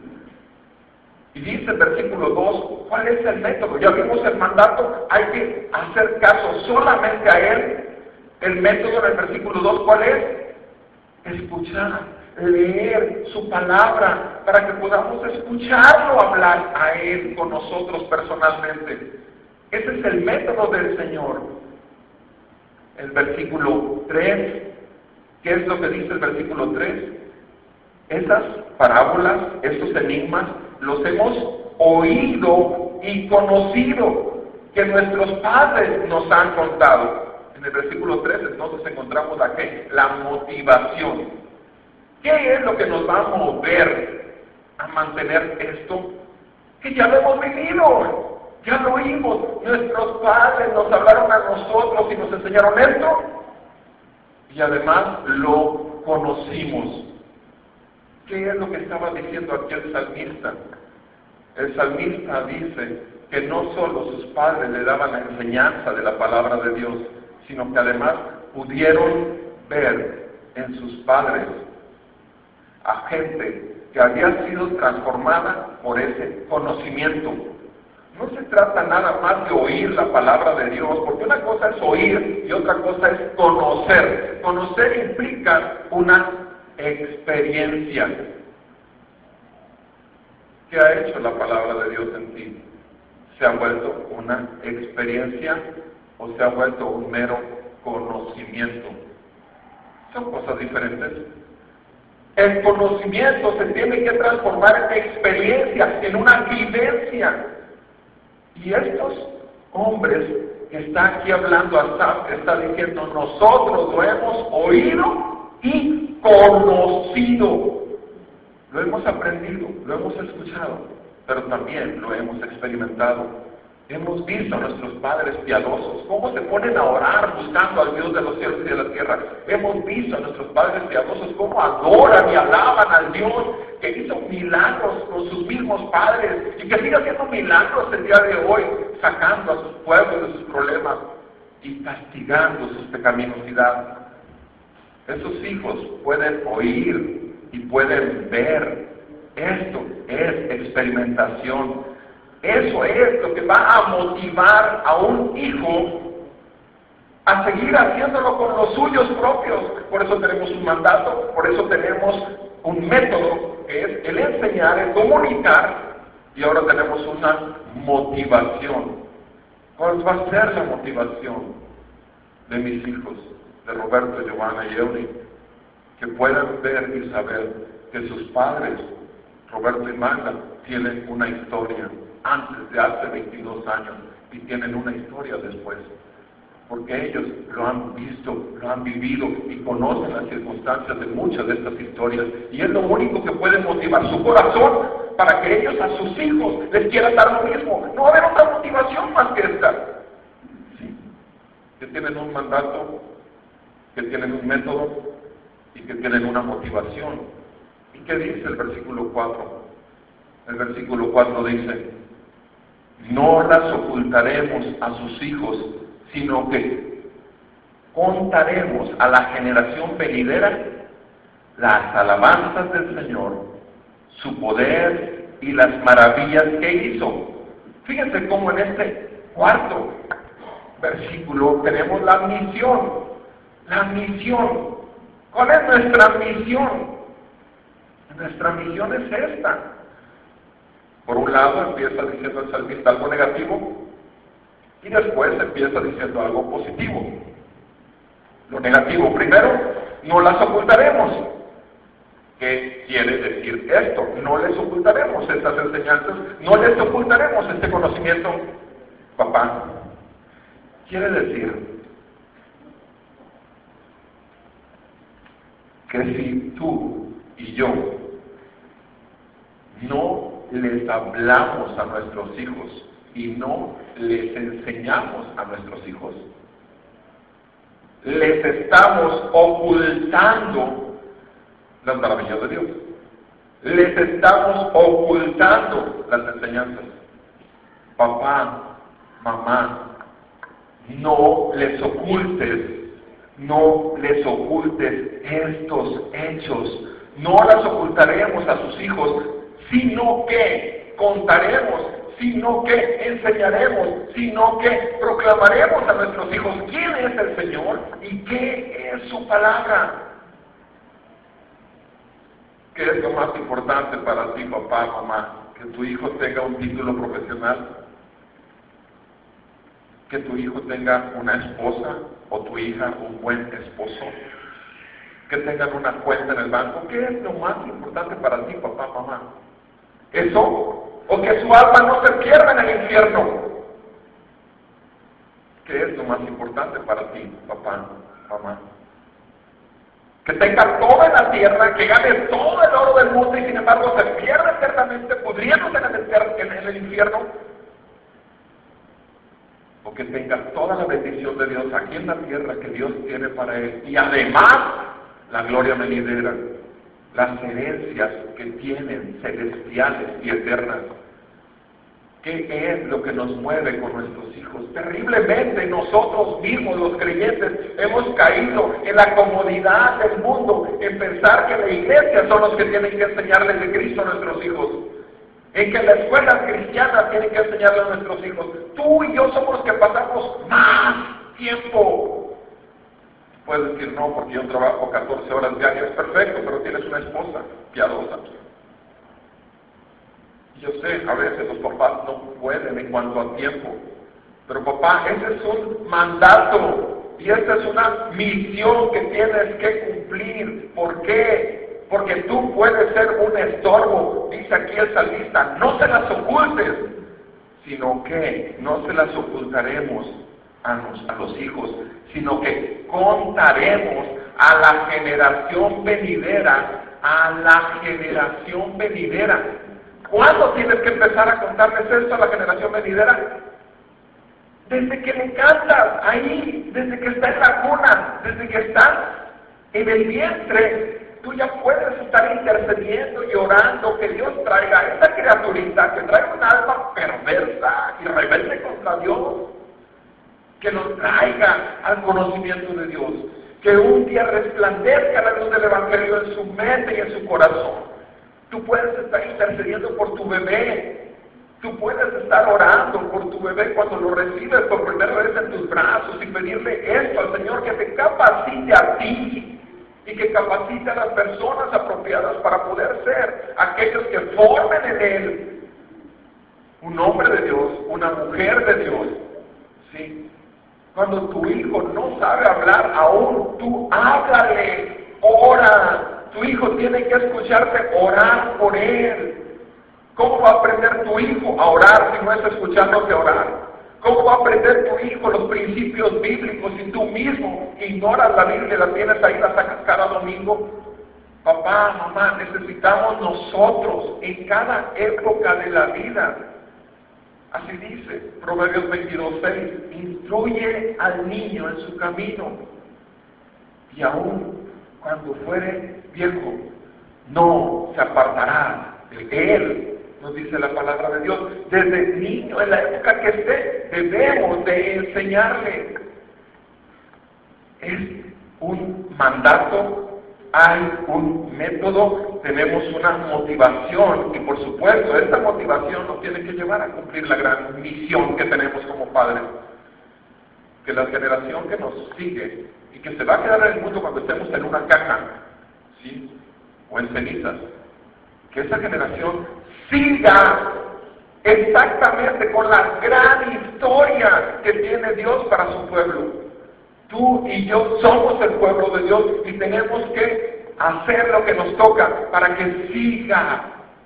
[SPEAKER 1] Y dice el versículo dos, ¿cuál es el método? Ya vimos el mandato, hay que hacer caso solamente a Él. El método en el versículo dos, ¿cuál es? Escuchar, leer su palabra, para que podamos escucharlo hablar a Él con nosotros personalmente. Ese es el método del Señor. El versículo tres, ¿qué es lo que dice el versículo tres? Esas parábolas, esos enigmas, los hemos oído y conocido, que nuestros padres nos han contado. En el versículo tres entonces encontramos la, ¿qué? La motivación. ¿Qué es lo que nos va a mover a mantener esto? Que ya lo hemos vivido, ya lo oímos. Nuestros padres nos hablaron a nosotros y nos enseñaron esto, y además lo conocimos. ¿Qué es lo que estaba diciendo aquí el salmista? El salmista dice que no solo sus padres le daban la enseñanza de la palabra de Dios, sino que además pudieron ver en sus padres a gente que había sido transformada por ese conocimiento. No se trata nada más de oír la palabra de Dios, porque una cosa es oír y otra cosa es conocer. Conocer implica una experiencia. ¿Qué ha hecho la palabra de Dios en ti? ¿Se ha vuelto una experiencia o se ha vuelto un mero conocimiento? Son cosas diferentes. El conocimiento se tiene que transformar en experiencia, en una vivencia. Y estos hombres que está aquí hablando Asaf, está diciendo, nosotros lo hemos oído y conocido. Lo hemos aprendido, lo hemos escuchado, pero también lo hemos experimentado. Hemos visto a nuestros padres piadosos, cómo se ponen a orar buscando al Dios de los cielos y de la tierra. Hemos visto a nuestros padres piadosos, cómo adoran y alaban al Dios que hizo milagros con sus mismos padres y que sigue haciendo milagros el día de hoy, sacando a sus pueblos de sus problemas y castigando sus pecaminosidad. Esos hijos pueden oír y pueden ver. Esto es experimentación. Eso es lo que va a motivar a un hijo a seguir haciéndolo con los suyos propios. Por eso tenemos un mandato, por eso tenemos un método, que es el enseñar, el comunicar, y ahora tenemos una motivación. ¿Cuál va a ser la motivación de mis hijos, de Roberto, Giovanna y Eury? Que puedan ver y saber que sus padres, Roberto y Magda, tienen una historia antes de hace veintidós años y tienen una historia después, porque ellos lo han visto, lo han vivido y conocen las circunstancias de muchas de estas historias, y es lo único que puede motivar su corazón para que ellos a sus hijos les quieran dar lo mismo. No va a haber otra motivación más que esta. Sí, que tienen un mandato, que tienen un método y que tienen una motivación. ¿Y qué dice el versículo cuatro? El versículo cuatro dice, no las ocultaremos a sus hijos, sino que contaremos a la generación venidera las alabanzas del Señor, su poder y las maravillas que hizo. Fíjense cómo en este cuarto versículo tenemos la misión. La misión. ¿Cuál es nuestra misión? Nuestra misión es esta. Por un lado empieza diciendo el salmista algo negativo y después empieza diciendo algo positivo. Lo negativo primero, no las ocultaremos. ¿Qué quiere decir esto? No les ocultaremos estas enseñanzas, no les ocultaremos este conocimiento. Papá, quiere decir que si tú y yo no les hablamos a nuestros hijos y no les enseñamos a nuestros hijos, les estamos ocultando las maravillas de Dios. Les estamos ocultando las enseñanzas. Papá, mamá, no les ocultes, no les ocultes estos hechos. No las ocultaremos a sus hijos, sino que contaremos, sino que enseñaremos, sino que proclamaremos a nuestros hijos quién es el Señor y qué es su palabra. ¿Qué es lo más importante para ti, papá, mamá? Que tu hijo tenga un título profesional, que tu hijo tenga una esposa o tu hija un buen esposo, que tengan una cuenta en el banco. ¿Qué es lo más importante para ti, papá, mamá? ¿Eso? ¿O que su alma no se pierda en el infierno? ¿Qué es lo más importante para ti, papá, mamá? Que tenga todo en la tierra, que gane todo el oro del mundo y sin embargo se pierda eternamente pudriéndose en el, en el infierno. O que tenga toda la bendición de Dios aquí en la tierra que Dios tiene para él y además la gloria venidera, las herencias que tienen celestiales y eternas. ¿Qué es lo que nos mueve con nuestros hijos? Terriblemente nosotros mismos, los creyentes, hemos caído en la comodidad del mundo, en pensar que la iglesia son los que tienen que enseñarles de Cristo a nuestros hijos, en que las escuelas cristianas tienen que enseñarle a nuestros hijos. Tú y yo somos los que pasamos más tiempo. Puedes decir, no, porque yo trabajo catorce horas diarias, perfecto, pero tienes una esposa piadosa. Yo sé, a veces los papás no pueden en cuanto a tiempo, pero papá, ese es un mandato y esta es una misión que tienes que cumplir. ¿Por qué? Porque tú puedes ser un estorbo, dice aquí el salmista, no se las ocultes, sino que no se las ocultaremos a los, a los hijos, sino que contaremos a la generación venidera, a la generación venidera. ¿Cuándo tienes que empezar a contarles esto a la generación venidera? Desde que le cantas, ahí, desde que está en la cuna, desde que está en el vientre, tú ya puedes estar intercediendo y orando que Dios traiga a esa criaturita que trae un alma perversa y rebelde contra Dios, que nos traiga al conocimiento de Dios, que un día resplandezca la luz del Evangelio en su mente y en su corazón. Tú puedes estar intercediendo por tu bebé, tú puedes estar orando por tu bebé cuando lo recibes por primera vez en tus brazos y pedirle esto al Señor, que te capacite a ti y que capacite a las personas apropiadas para poder ser aquellos que formen en él un hombre de Dios, una mujer de Dios. ¿Sí? Cuando tu hijo no sabe hablar aún, tú háblale, ora. Tu hijo tiene que escucharte orar por él. ¿Cómo va a aprender tu hijo a orar si no está escuchándote orar? ¿Cómo va a aprender tu hijo los principios bíblicos si tú mismo ignoras la Biblia, la tienes ahí, la sacas cada domingo? Papá, mamá, necesitamos nosotros en cada época de la vida. Así dice Proverbios veintidós seis, instruye al niño en su camino y aún cuando fuere viejo, no se apartará de él, nos dice la palabra de Dios. Desde niño, en la época que esté, debemos de enseñarle. Es un mandato, hay un método, tenemos una motivación y por supuesto esta motivación nos tiene que llevar a cumplir la gran misión que tenemos como padres. Que la generación que nos sigue y que se va a quedar en el mundo cuando estemos en una caja, ¿sí? O en cenizas, que esa generación siga exactamente con la gran historia que tiene Dios para su pueblo. Tú y yo somos el pueblo de Dios y tenemos que hacer lo que nos toca para que siga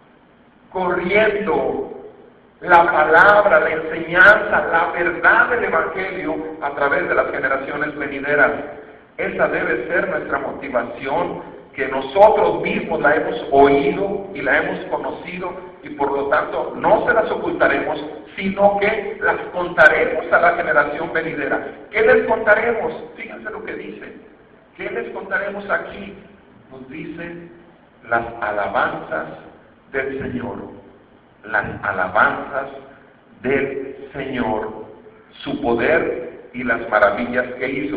[SPEAKER 1] corriendo la palabra, la enseñanza, la verdad del Evangelio a través de las generaciones venideras. Esa debe ser nuestra motivación, que nosotros mismos la hemos oído y la hemos conocido y por lo tanto no se las ocultaremos, sino que las contaremos a la generación venidera. ¿Qué les contaremos? Fíjense lo que dice. ¿Qué les contaremos aquí? Nos dice las alabanzas del Señor. Las alabanzas del Señor, su poder y las maravillas que hizo.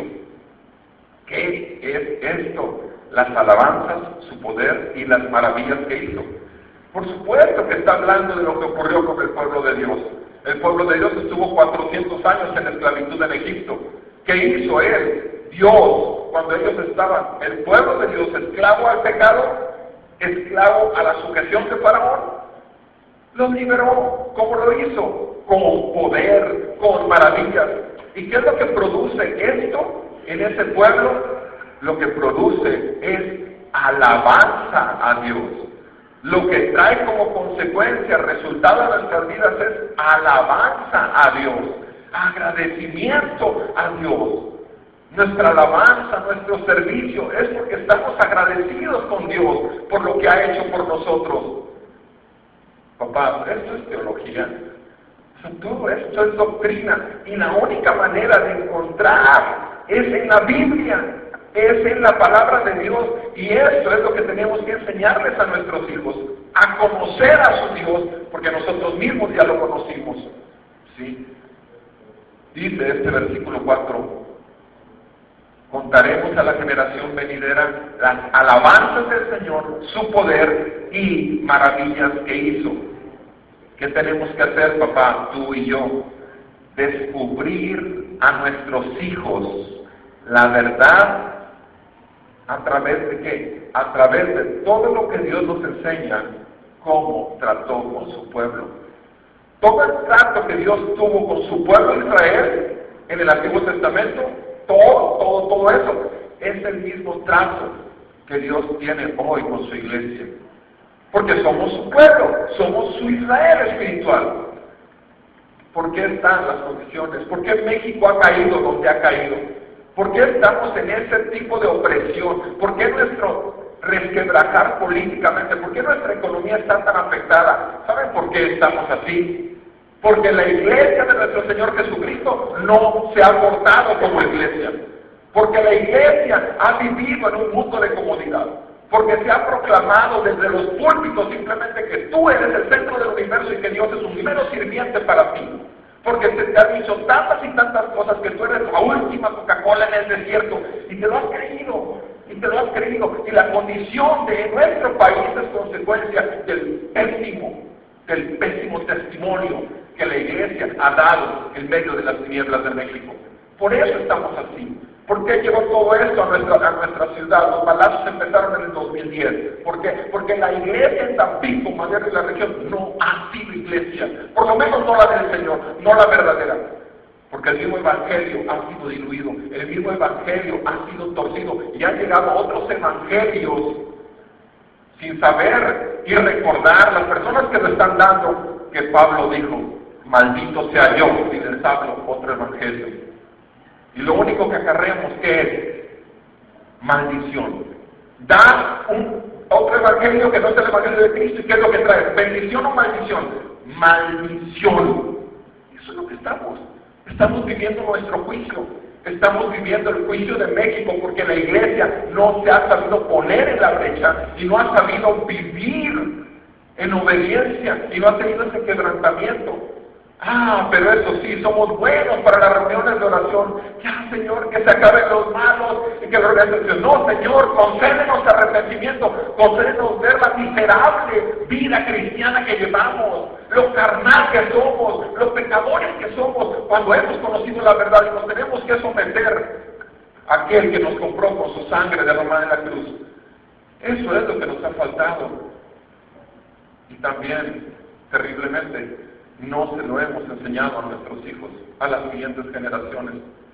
[SPEAKER 1] ¿Qué es esto? Las alabanzas, su poder y las maravillas que hizo. Por supuesto que está hablando de lo que ocurrió con el pueblo de Dios. El pueblo de Dios estuvo cuatrocientos años en esclavitud en Egipto. ¿Qué hizo Él? Dios, cuando ellos estaban, el pueblo de Dios, esclavo al pecado, esclavo a la sujeción de Faraón, los liberó. ¿Cómo lo hizo? Con poder, con maravillas. ¿Y qué es lo que produce esto en ese pueblo? Lo que produce es alabanza a Dios. Lo que trae como consecuencia, resultado de nuestras vidas, es alabanza a Dios, agradecimiento a Dios. Nuestra alabanza, nuestro servicio, es porque estamos agradecidos con Dios por lo que ha hecho por nosotros. Papá, esto es teología. Todo esto es doctrina. Y la única manera de encontrar es en la Biblia. Es en la palabra de Dios, y esto es lo que tenemos que enseñarles a nuestros hijos, a conocer a su Dios, porque nosotros mismos ya lo conocimos. ¿Sí? Dice este versículo cuatro, contaremos a la generación venidera las alabanzas del Señor, su poder y maravillas que hizo. ¿Qué tenemos que hacer, papá, tú y yo? Descubrir a nuestros hijos la verdad. ¿A través de qué? A través de todo lo que Dios nos enseña, cómo trató con su pueblo. Todo el trato que Dios tuvo con su pueblo Israel en el Antiguo Testamento, todo, todo, todo eso, es el mismo trato que Dios tiene hoy con su iglesia. Porque somos su pueblo, somos su Israel espiritual. ¿Por qué están las condiciones? ¿Por qué México ha caído donde ha caído? ¿Por qué estamos en ese tipo de opresión? ¿Por qué nuestro resquebrajar políticamente? ¿Por qué nuestra economía está tan afectada? ¿Saben por qué estamos así? Porque la iglesia de nuestro Señor Jesucristo no se ha portado como iglesia. Porque la iglesia ha vivido en un mundo de comodidad. Porque se ha proclamado desde los púlpitos simplemente que tú eres el centro del universo y que Dios es un mero sirviente para ti. Porque se te han dicho tantas y tantas cosas que tú eres la última Coca-Cola en el desierto y te lo has creído, y te lo has creído. Y la condición de nuestro país es consecuencia del pésimo, del pésimo testimonio que la iglesia ha dado en medio de las tinieblas de México. Por eso estamos así. ¿Por qué llegó todo esto a nuestra, a nuestra ciudad? Los balazos empezaron en el dos mil diez. ¿Por qué? Porque la iglesia en Tampico, Madero y la región, no ha sido iglesia. Por lo menos no la del Señor, no la verdadera. Porque el mismo evangelio ha sido diluido, el mismo evangelio ha sido torcido, y han llegado otros evangelios sin saber y recordar las personas que lo están dando, que Pablo dijo, maldito sea yo si les hablo otro evangelio. Y lo único que acarreamos, ¿qué es? Maldición. Da un otro evangelio que no es el evangelio de Cristo, ¿y qué es lo que trae? ¿Bendición o maldición? Maldición. Eso es lo que estamos. Estamos viviendo nuestro juicio. Estamos viviendo el juicio de México porque la iglesia no se ha sabido poner en la brecha y no ha sabido vivir en obediencia y no ha tenido ese quebrantamiento. Ah, pero eso sí, somos buenos para las reuniones de oración. Ya, Señor, que se acaben los malos y que la organización. No, Señor, concédenos arrepentimiento, concédenos ver la miserable vida cristiana que llevamos, lo carnal que somos, los pecadores que somos, cuando hemos conocido la verdad y nos tenemos que someter a aquel que nos compró con su sangre derramada en la cruz. Eso es lo que nos ha faltado. Y también, terriblemente, no se lo hemos enseñado a nuestros hijos, a las siguientes generaciones.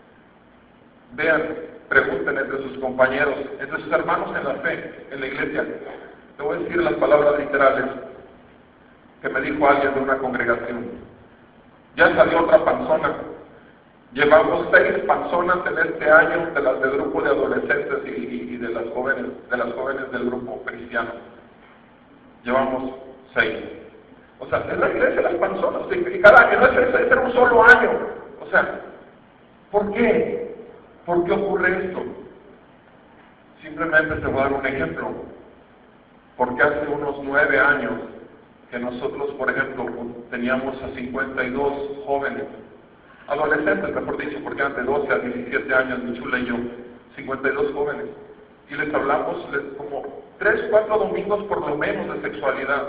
[SPEAKER 1] Vean, pregunten entre sus compañeros, entre sus hermanos en la fe, en la iglesia. Te voy a decir las palabras literales que me dijo alguien de una congregación. Ya salió otra panzona. Llevamos seis panzonas en este año de las del grupo de adolescentes y, y, y de las jóvenes, de las jóvenes del grupo cristiano. Llevamos seis. O sea, es la iglesia de las panzonas. Y cada año, no es, es, es un solo año. O sea, ¿por qué? ¿Por qué ocurre esto? Simplemente te voy a dar un ejemplo. Porque hace unos nueve años que nosotros, por ejemplo, teníamos a cincuenta y dos jóvenes, adolescentes, mejor dicho, porque eran de doce a diecisiete años, mi chula y yo, cincuenta y dos jóvenes, y les hablamos les, como tres, cuatro domingos por lo menos de sexualidad,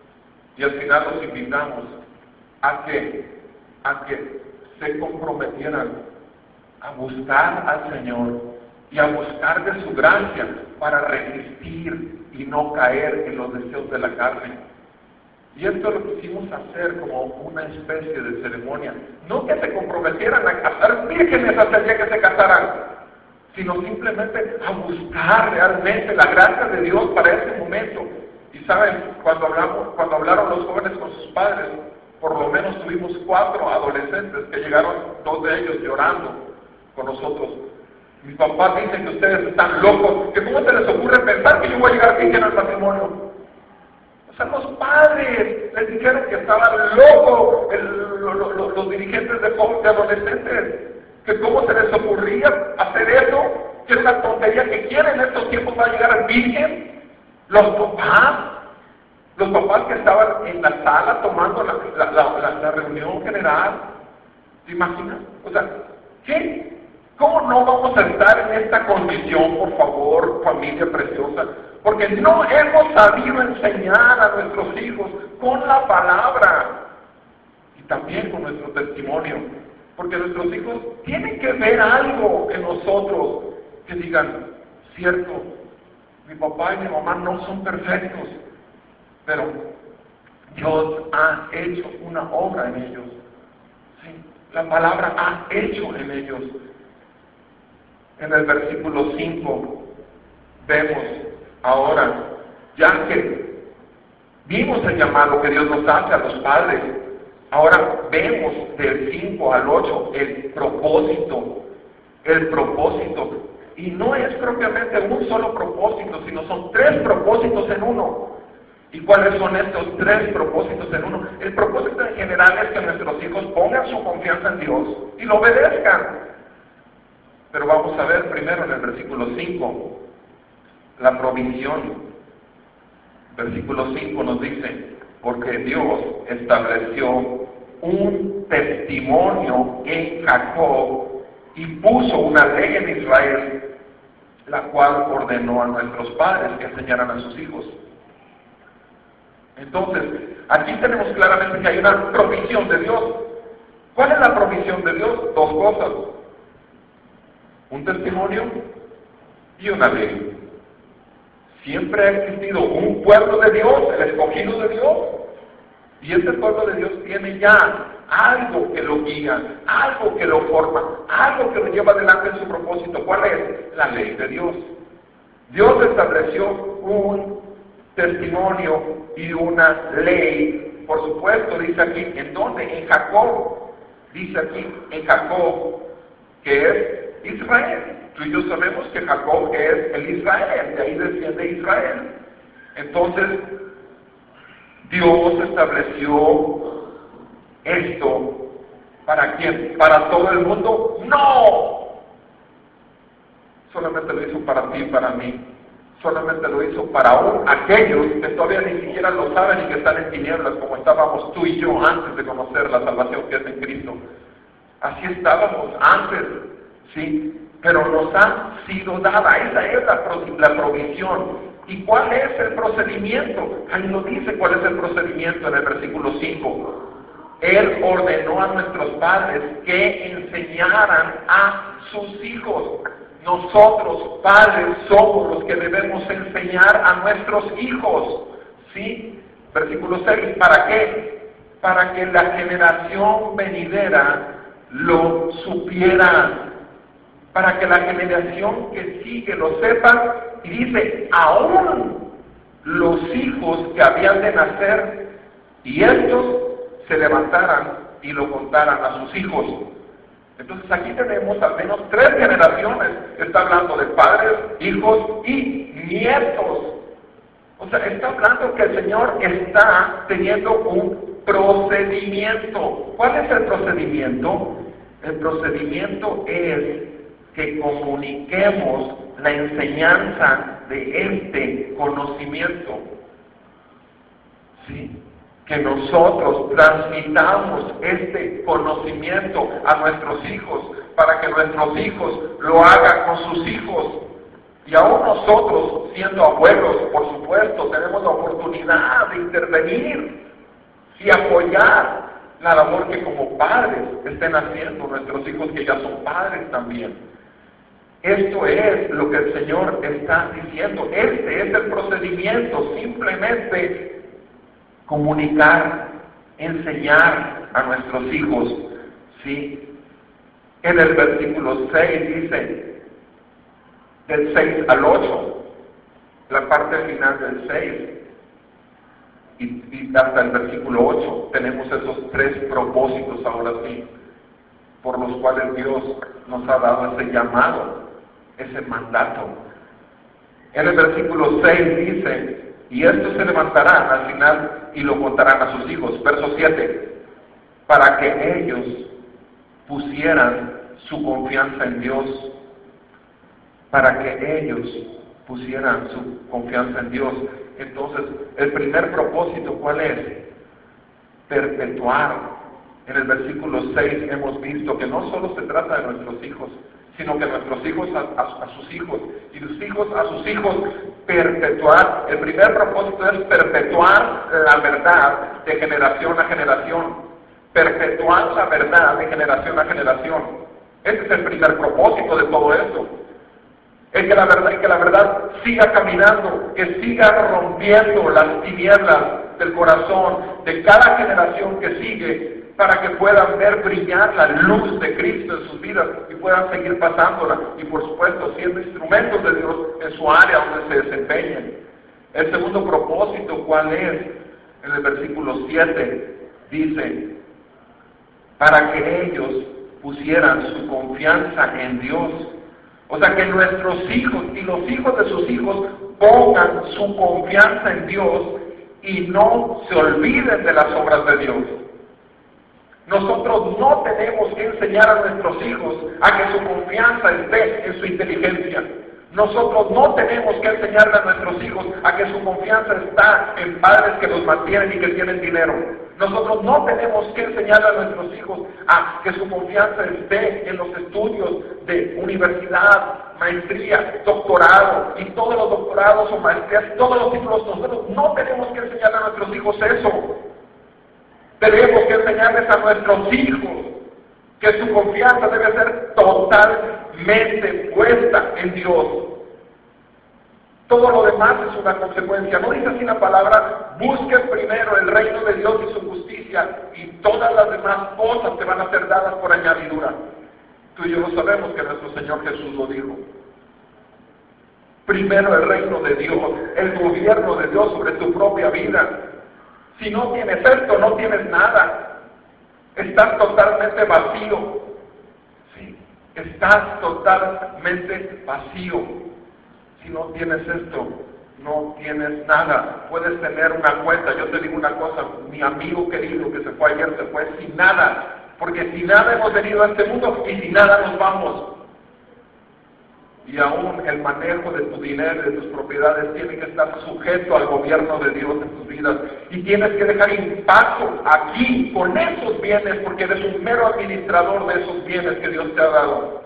[SPEAKER 1] y al final los invitamos a que, a que se comprometieran a buscar al Señor y a buscar de su gracia para resistir y no caer en los deseos de la carne. Y esto lo quisimos hacer como una especie de ceremonia. No que se comprometieran a casar vírgenes hasta el día que se casaran, sino simplemente a buscar realmente la gracia de Dios para ese momento. Y saben, cuando hablamos, cuando hablaron los jóvenes con sus padres, por lo menos tuvimos cuatro adolescentes que llegaron, dos de ellos llorando con nosotros. Mis papás dicen que ustedes están locos, que cómo se les ocurre pensar que yo voy a llegar virgen al matrimonio. O sea, los padres les dijeron que estaban locos el, lo, lo, lo, los dirigentes de, de adolescentes, que cómo se les ocurría hacer eso, que es una tontería, que quieren en estos tiempos va a llegar virgen. Los papás, los papás que estaban en la sala tomando la, la, la, la, la reunión general, ¿te imaginas? O sea, ¿qué? ¿Cómo no vamos a estar en esta condición, por favor, familia preciosa? Porque no hemos sabido enseñar a nuestros hijos con la palabra y también con nuestro testimonio. Porque nuestros hijos tienen que ver algo en nosotros que digan, cierto, mi papá y mi mamá no son perfectos, pero Dios ha hecho una obra en ellos. Sí, la palabra ha hecho en ellos. En el versículo cinco vemos ahora, ya que vimos el llamado que Dios nos hace a los padres, ahora vemos del cinco al ocho el propósito, el propósito. Y no es propiamente un solo propósito, sino son tres propósitos en uno. ¿Y cuáles son estos tres propósitos en uno? El propósito en general es que nuestros hijos pongan su confianza en Dios y lo obedezcan. Pero vamos a ver primero en el versículo cinco, la provisión. Versículo cinco nos dice, porque Dios estableció un testimonio en Jacob y puso una ley en Israel, la cual ordenó a nuestros padres que enseñaran a sus hijos. Entonces, aquí tenemos claramente que hay una provisión de Dios. ¿Cuál es la provisión de Dios? Dos cosas. Un testimonio y una ley. Siempre ha existido un pueblo de Dios, el escogido de Dios, y este pueblo de Dios tiene ya algo que lo guía, algo que lo forma, algo que lo lleva adelante en su propósito. ¿Cuál es? La ley de Dios. Dios estableció un testimonio y una ley, por supuesto, dice aquí, ¿en dónde? En Jacob. Dice aquí, en Jacob, que es Israel. Tú y yo sabemos que Jacob es el Israel, de ahí desciende Israel. Entonces, Dios estableció esto, ¿para quién? ¿Para todo el mundo? ¡No! Solamente lo hizo para ti y para mí. Solamente lo hizo para aún aquellos que todavía ni siquiera lo saben y que están en tinieblas, como estábamos tú y yo antes de conocer la salvación que es en Cristo. Así estábamos antes, ¿sí? Pero nos ha sido dada, esa es la, la provisión. ¿Y cuál es el procedimiento? Ahí nos dice cuál es el procedimiento en el versículo cinco. Él ordenó a nuestros padres que enseñaran a sus hijos. Nosotros, padres, somos los que debemos enseñar a nuestros hijos, ¿sí? Versículo seis, ¿para qué? Para que la generación venidera lo supiera, para que la generación que sigue lo sepa, y dice, aún los hijos que habían de nacer, y estos se levantaran y lo contaran a sus hijos. Entonces aquí tenemos al menos tres generaciones. Está hablando de padres, hijos y nietos. O sea, está hablando que el Señor está teniendo un procedimiento. ¿Cuál es el procedimiento? El procedimiento es que comuniquemos la enseñanza de este conocimiento. ¿Sí? Que nosotros transmitamos este conocimiento a nuestros hijos, para que nuestros hijos lo hagan con sus hijos. Y aún nosotros, siendo abuelos, por supuesto, tenemos la oportunidad de intervenir y apoyar la labor que como padres estén haciendo nuestros hijos, que ya son padres también. Esto es lo que el Señor está diciendo. Este es el procedimiento, simplemente comunicar, enseñar a nuestros hijos, ¿sí? En el versículo seis dice, del seis al ocho, la parte final del seis, y, y hasta el versículo ocho, tenemos esos tres propósitos ahora sí, por los cuales Dios nos ha dado ese llamado, ese mandato. En el versículo seis dice, y estos se levantarán al final y lo contarán a sus hijos. Verso siete, para que ellos pusieran su confianza en Dios, para que ellos pusieran su confianza en Dios. Entonces, el primer propósito, ¿cuál es? Perpetuar. En el versículo seis hemos visto que no solo se trata de nuestros hijos, sino que nuestros hijos a, a, a sus hijos, y sus hijos a sus hijos, perpetuar. El primer propósito es perpetuar la verdad de generación a generación. Perpetuar la verdad de generación a generación. Ese es el primer propósito de todo esto. Es que la verdad, que la verdad siga caminando, que siga rompiendo las tinieblas del corazón de cada generación que sigue, para que puedan ver brillar la luz de Cristo en sus vidas y puedan seguir pasándola, y por supuesto siendo instrumentos de Dios en su área donde se desempeñen. El segundo propósito, ¿cuál es? En el versículo siete dice, para que ellos pusieran su confianza en Dios. O sea, que nuestros hijos y los hijos de sus hijos pongan su confianza en Dios y no se olviden de las obras de Dios. Nosotros no tenemos que enseñar a nuestros hijos a que su confianza esté en su inteligencia. Nosotros no tenemos que enseñarle a nuestros hijos a que su confianza está en padres que los mantienen y que tienen dinero. Nosotros no tenemos que enseñarle a nuestros hijos a que su confianza esté en los estudios de universidad, maestría, doctorado, y todos los doctorados o maestrías, todos los títulos. Nosotros no tenemos que enseñarle a nuestros hijos eso. Tenemos que enseñarles a nuestros hijos que su confianza debe ser totalmente puesta en Dios. Todo lo demás es una consecuencia. No dice así la palabra: busquen primero el reino de Dios y su justicia, y todas las demás cosas te van a ser dadas por añadidura. Tú y yo lo sabemos que nuestro Señor Jesús lo dijo. Primero el reino de Dios, el gobierno de Dios sobre tu propia vida. Si no tienes esto, no tienes nada. Estás totalmente vacío. Sí, estás totalmente vacío. Si no tienes esto, no tienes nada. Puedes tener una cuenta. Yo te digo una cosa, mi amigo querido que se fue ayer se fue sin nada. Porque sin nada hemos venido a este mundo y sin nada nos vamos. Y aún el manejo de tu dinero y de tus propiedades tiene que estar sujeto al gobierno de Dios en tus vidas. Y tienes que dejar impacto aquí con esos bienes, porque eres un mero administrador de esos bienes que Dios te ha dado.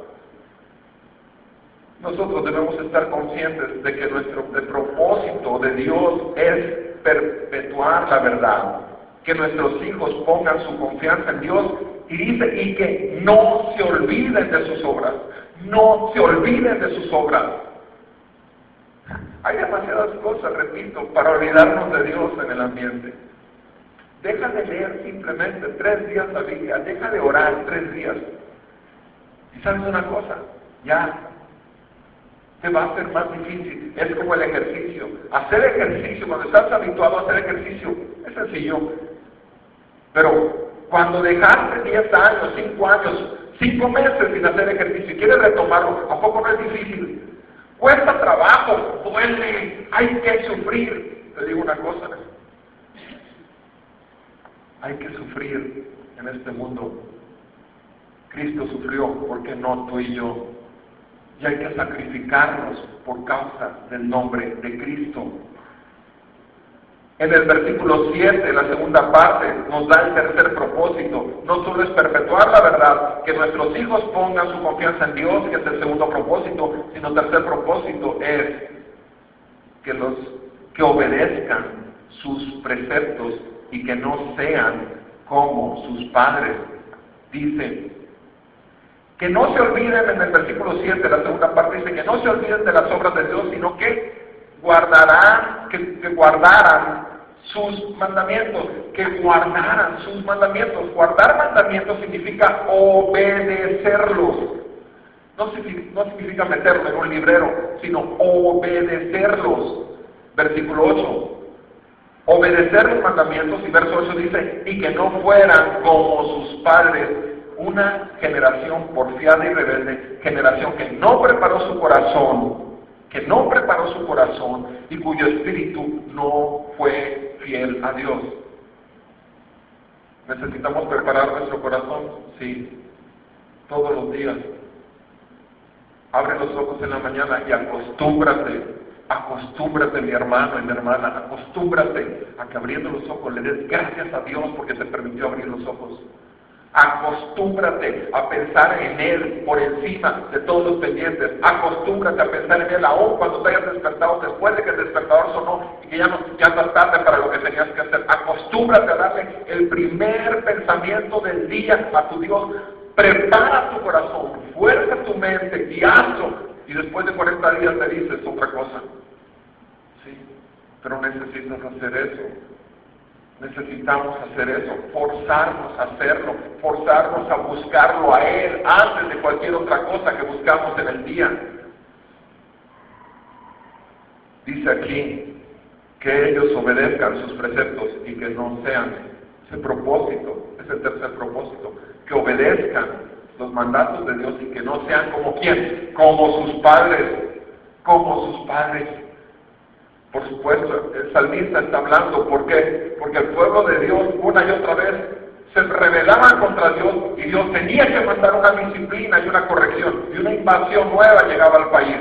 [SPEAKER 1] Nosotros debemos estar conscientes de que nuestro el propósito de Dios es perpetuar la verdad, que nuestros hijos pongan su confianza en Dios, y dice, y que no se olviden de sus obras, no se olviden de sus obras. Hay demasiadas cosas, repito, para olvidarnos de Dios en el ambiente. Deja de leer simplemente tres días la Biblia, deja de orar tres días. Y sabes una cosa, ya te va a ser más difícil. Es como el ejercicio. Hacer ejercicio, cuando estás habituado a hacer ejercicio, es sencillo. Pero cuando dejaste diez años, cinco años, cinco meses sin hacer ejercicio y quieres retomarlo, ¿a poco no es difícil? Cuesta trabajo, duele, hay que sufrir. Te digo una cosa, hay que sufrir en este mundo. Cristo sufrió, ¿por qué no tú y yo? Y hay que sacrificarnos por causa del nombre de Cristo. En el versículo siete, la segunda parte, nos da el tercer propósito. No solo es perpetuar la verdad, que nuestros hijos pongan su confianza en Dios, que es el segundo propósito, sino el tercer propósito es que los que obedezcan sus preceptos y que no sean como sus padres. Dice que no se olviden, en el versículo siete, la segunda parte dice que no se olviden de las obras de Dios, sino que guardarán, que, que guardaran sus mandamientos, que guardaran sus mandamientos. Guardar mandamientos significa obedecerlos. No, no significa meterlo en un librero, sino obedecerlos. Versículo ocho. Obedecer los mandamientos, y verso ocho dice, y que no fueran como sus padres, una generación porfiada y rebelde, generación que no preparó su corazón, que no preparó su corazón y cuyo espíritu no fue fiel a Dios. ¿Necesitamos preparar nuestro corazón? Sí, todos los días. Abre los ojos en la mañana y acostúmbrate, acostúmbrate mi hermano y mi hermana, acostúmbrate a que abriendo los ojos le des gracias a Dios porque te permitió abrir los ojos. Acostúmbrate a pensar en Él por encima de todos los pendientes. Acostúmbrate a pensar en Él aún cuando te hayas despertado, después de que el despertador sonó y que ya no ya estás tarde para lo que tenías que hacer. Acostúmbrate a darle el primer pensamiento del día a tu Dios. Prepara tu corazón, fuerza tu mente, guíalo, y después de cuarenta días te dices otra cosa. Sí, pero necesitas hacer eso. Necesitamos hacer eso, forzarnos a hacerlo, forzarnos a buscarlo a Él antes de cualquier otra cosa que buscamos en el día. Dice aquí que ellos obedezcan sus preceptos y que no sean. Ese propósito, es el tercer propósito, que obedezcan los mandatos de Dios y que no sean como quién, como sus padres, como sus padres. Por supuesto, el salmista está hablando, ¿por qué? Porque el pueblo de Dios una y otra vez se rebelaban contra Dios y Dios tenía que mandar una disciplina y una corrección, y una invasión nueva llegaba al país.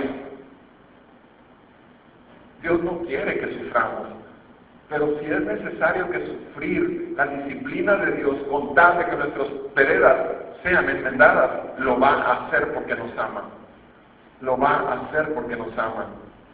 [SPEAKER 1] Dios no quiere que suframos, pero si es necesario que sufrir la disciplina de Dios con tal de que nuestras veredas sean enmendadas, lo va a hacer porque nos ama. Lo va a hacer porque nos ama.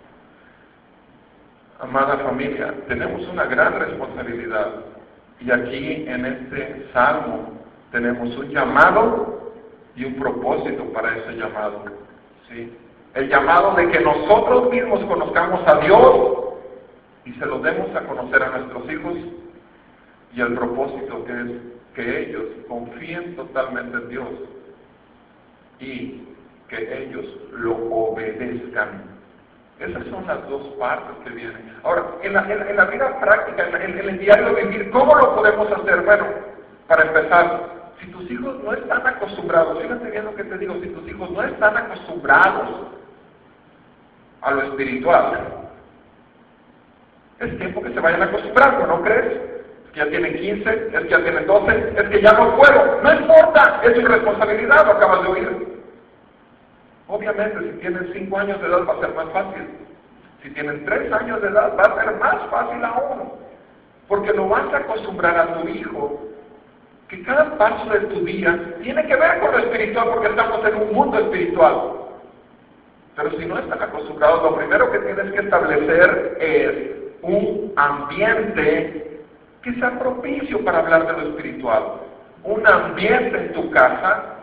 [SPEAKER 1] Amada familia, tenemos una gran responsabilidad y aquí en este salmo tenemos un llamado y un propósito para ese llamado. ¿Sí? El llamado de que nosotros mismos conozcamos a Dios y se lo demos a conocer a nuestros hijos, y el propósito que es que ellos confíen totalmente en Dios y que ellos lo obedezcan. Esas son las dos partes que vienen. Ahora, en la, en, en la vida práctica, en, en, en el diario vivir, ¿cómo lo podemos hacer? Bueno, para empezar, si tus hijos no están acostumbrados, fíjate bien lo que te digo, si tus hijos no están acostumbrados a lo espiritual, es tiempo que se vayan acostumbrando, ¿no crees? Es que ya tienen quince, es que ya tienen doce, es que ya no puedo, no importa, es su responsabilidad, lo acabas de oír. Obviamente, si tienen cinco años de edad va a ser más fácil. Si tienen tres años de edad va a ser más fácil aún. Porque lo vas a acostumbrar a tu hijo que cada paso de tu día tiene que ver con lo espiritual, porque estamos en un mundo espiritual. Pero si no están acostumbrados, lo primero que tienes que establecer es un ambiente que sea propicio para hablar de lo espiritual. Un ambiente en tu casa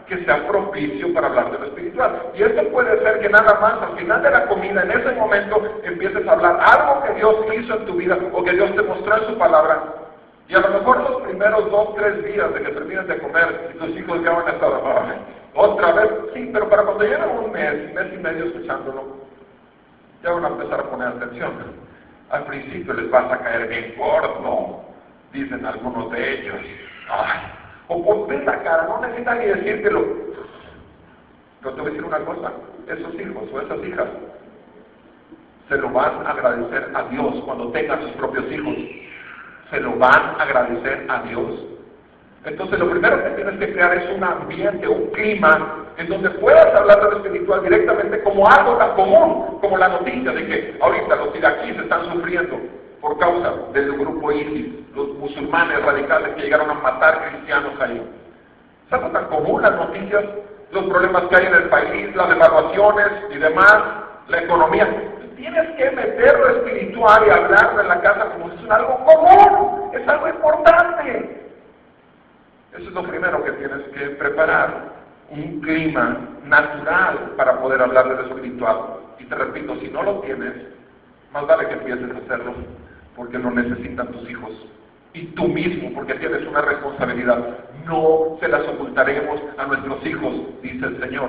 [SPEAKER 1] que sea propicio para hablar de lo espiritual. Y esto puede ser que nada más al final de la comida, en ese momento, empieces a hablar algo que Dios hizo en tu vida o que Dios te mostró en su palabra. Y a lo mejor los primeros dos, tres días de que termines de comer y tus hijos ya van a estar, "Ay, otra vez", sí, pero para cuando llegue un mes, mes y medio escuchándolo, ya van a empezar a poner atención. Al principio les vas a caer bien gordo, dicen algunos de ellos. Ay, o ponte la cara, no necesitan ni decírtelo. Pero te voy a decir una cosa, esos hijos o esas hijas se lo van a agradecer a Dios cuando tengan sus propios hijos. Se lo van a agradecer a Dios. Entonces lo primero que tienes que crear es un ambiente, un clima en donde puedas hablar de lo espiritual directamente como algo tan común, como la noticia de que ahorita los iraquíes están sufriendo por causa del grupo ISIS, los musulmanes radicales que llegaron a matar cristianos ahí. Es algo tan común las noticias, los problemas que hay en el país, las devaluaciones y demás, la economía. Tienes que meter lo espiritual y hablarlo en la casa como si es algo común, es algo importante. Eso es lo primero que tienes que preparar, un clima natural para poder hablar de lo espiritual. Y te repito, si no lo tienes, más vale que empieces a hacerlo, porque lo necesitan tus hijos. Y tú mismo, porque tienes una responsabilidad. No se las ocultaremos a nuestros hijos, dice el Señor.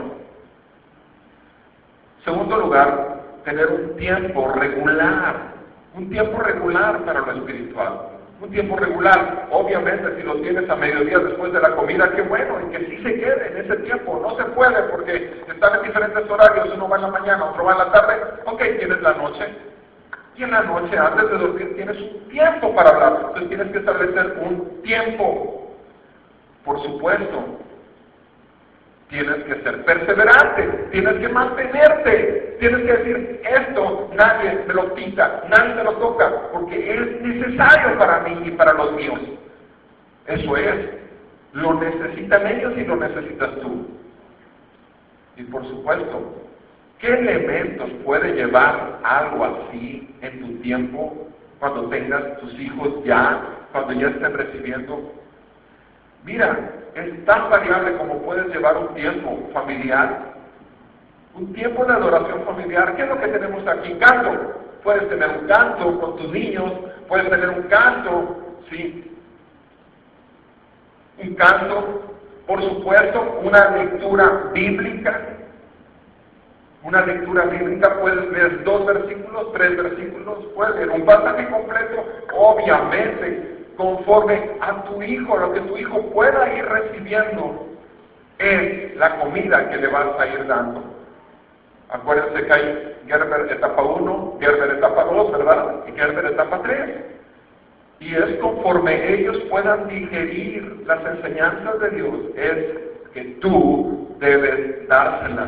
[SPEAKER 1] Segundo lugar, tener un tiempo regular, un tiempo regular para lo espiritual. Un tiempo regular, obviamente si lo tienes a mediodía después de la comida, qué bueno, y que sí se quede en ese tiempo. No se puede porque están en diferentes horarios, uno va en la mañana, otro va en la tarde. Ok, tienes la noche, y en la noche antes de dormir tienes un tiempo para hablar. Entonces tienes que establecer un tiempo. Por supuesto, tienes que ser perseverante, tienes que mantenerte, tienes que decir, esto nadie me lo quita, nadie me lo toca, porque es necesario para mí y para los míos. Eso es, lo necesitan ellos y lo necesitas tú. Y por supuesto, ¿qué elementos puede llevar algo así en tu tiempo cuando tengas tus hijos ya, cuando ya estén recibiendo? Mira, es tan variable como puedes llevar un tiempo familiar, un tiempo de adoración familiar. ¿Qué es lo que tenemos aquí? Canto. Puedes tener un canto con tus niños, puedes tener un canto, sí, un canto, por supuesto, una lectura bíblica. Una lectura bíblica, puedes leer dos versículos, tres versículos, puedes leer un pasaje completo, obviamente, conforme a tu hijo, lo que tu hijo pueda ir recibiendo es la comida que le vas a ir dando. Acuérdense que hay Gerber etapa uno, Gerber etapa dos, ¿verdad? Y Gerber etapa tres. Y es conforme ellos puedan digerir las enseñanzas de Dios, es que tú debes dárselas.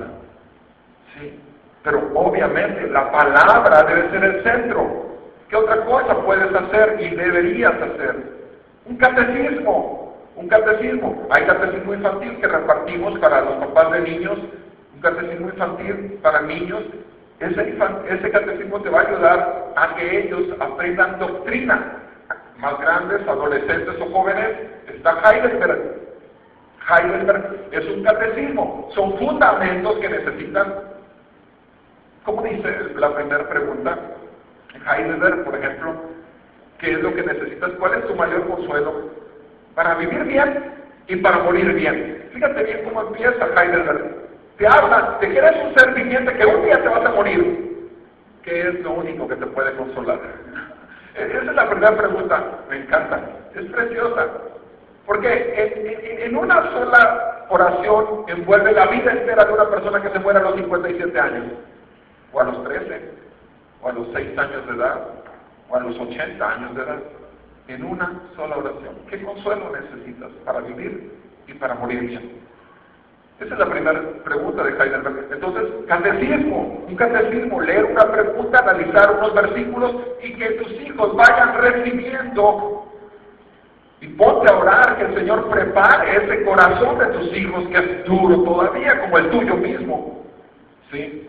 [SPEAKER 1] Sí, pero obviamente la palabra debe ser el centro. ¿Qué otra cosa puedes hacer y deberías hacer? Un catecismo, un catecismo. Hay catecismo infantil que repartimos para los papás de niños, un catecismo infantil para niños. Ese, ese catecismo te va a ayudar a que ellos aprendan doctrina. Más grandes, adolescentes o jóvenes, está Heidelberg. Heidelberg es un catecismo, son fundamentos que necesitan. ¿Cómo dice la primera pregunta? Heidelberg, por ejemplo, ¿qué es lo que necesitas? ¿Cuál es tu mayor consuelo? Para vivir bien y para morir bien. Fíjate bien cómo empieza Heidelberg. Te habla de que eres un ser viviente, que un día te vas a morir. ¿Qué es lo único que te puede consolar? Esa es la primera pregunta. Me encanta. Es preciosa. Porque en, en, en una sola oración envuelve la vida entera de una persona que se muere a los cincuenta y siete años. O a los trece, o a los seis años de edad, o a los ochenta años de edad, en una sola oración. ¿Qué consuelo necesitas para vivir y para morir bien? Esa es la primera pregunta de Heidelberg. Entonces, catecismo, un catecismo, leer una pregunta, analizar unos versículos y que tus hijos vayan recibiendo. Y ponte a orar que el Señor prepare ese corazón de tus hijos que es duro todavía, como el tuyo mismo. ¿Sí?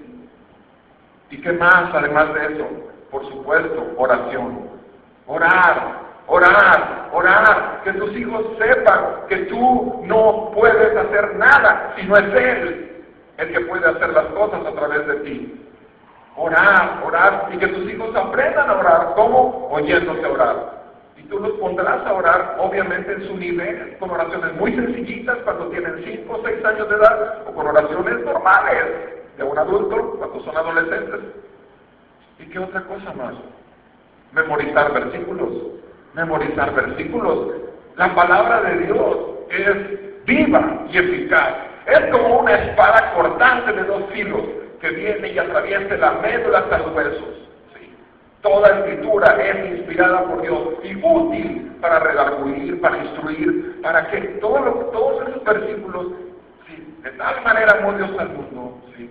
[SPEAKER 1] ¿Y qué más además de eso? Por supuesto, oración. Orar, orar, orar. que tus hijos sepan que tú no puedes hacer nada si no es Él el que puede hacer las cosas a través de ti. Orar, orar, y que tus hijos aprendan a orar. ¿Cómo? Oyéndose a orar. Y tú los pondrás a orar, obviamente, en su nivel, con oraciones muy sencillitas cuando tienen cinco o seis años de edad, o con oraciones normales de un adulto cuando son adolescentes. ¿Y qué otra cosa más? Memorizar versículos. Memorizar versículos. La palabra de Dios es viva y eficaz. Es como una espada cortante de dos filos que viene y atraviesa la médula hasta los huesos. ¿Sí? Toda escritura es inspirada por Dios y útil para redarguir, para instruir, para que todo lo, todos esos versículos, ¿sí? De tal manera amó Dios al mundo, ¿sí?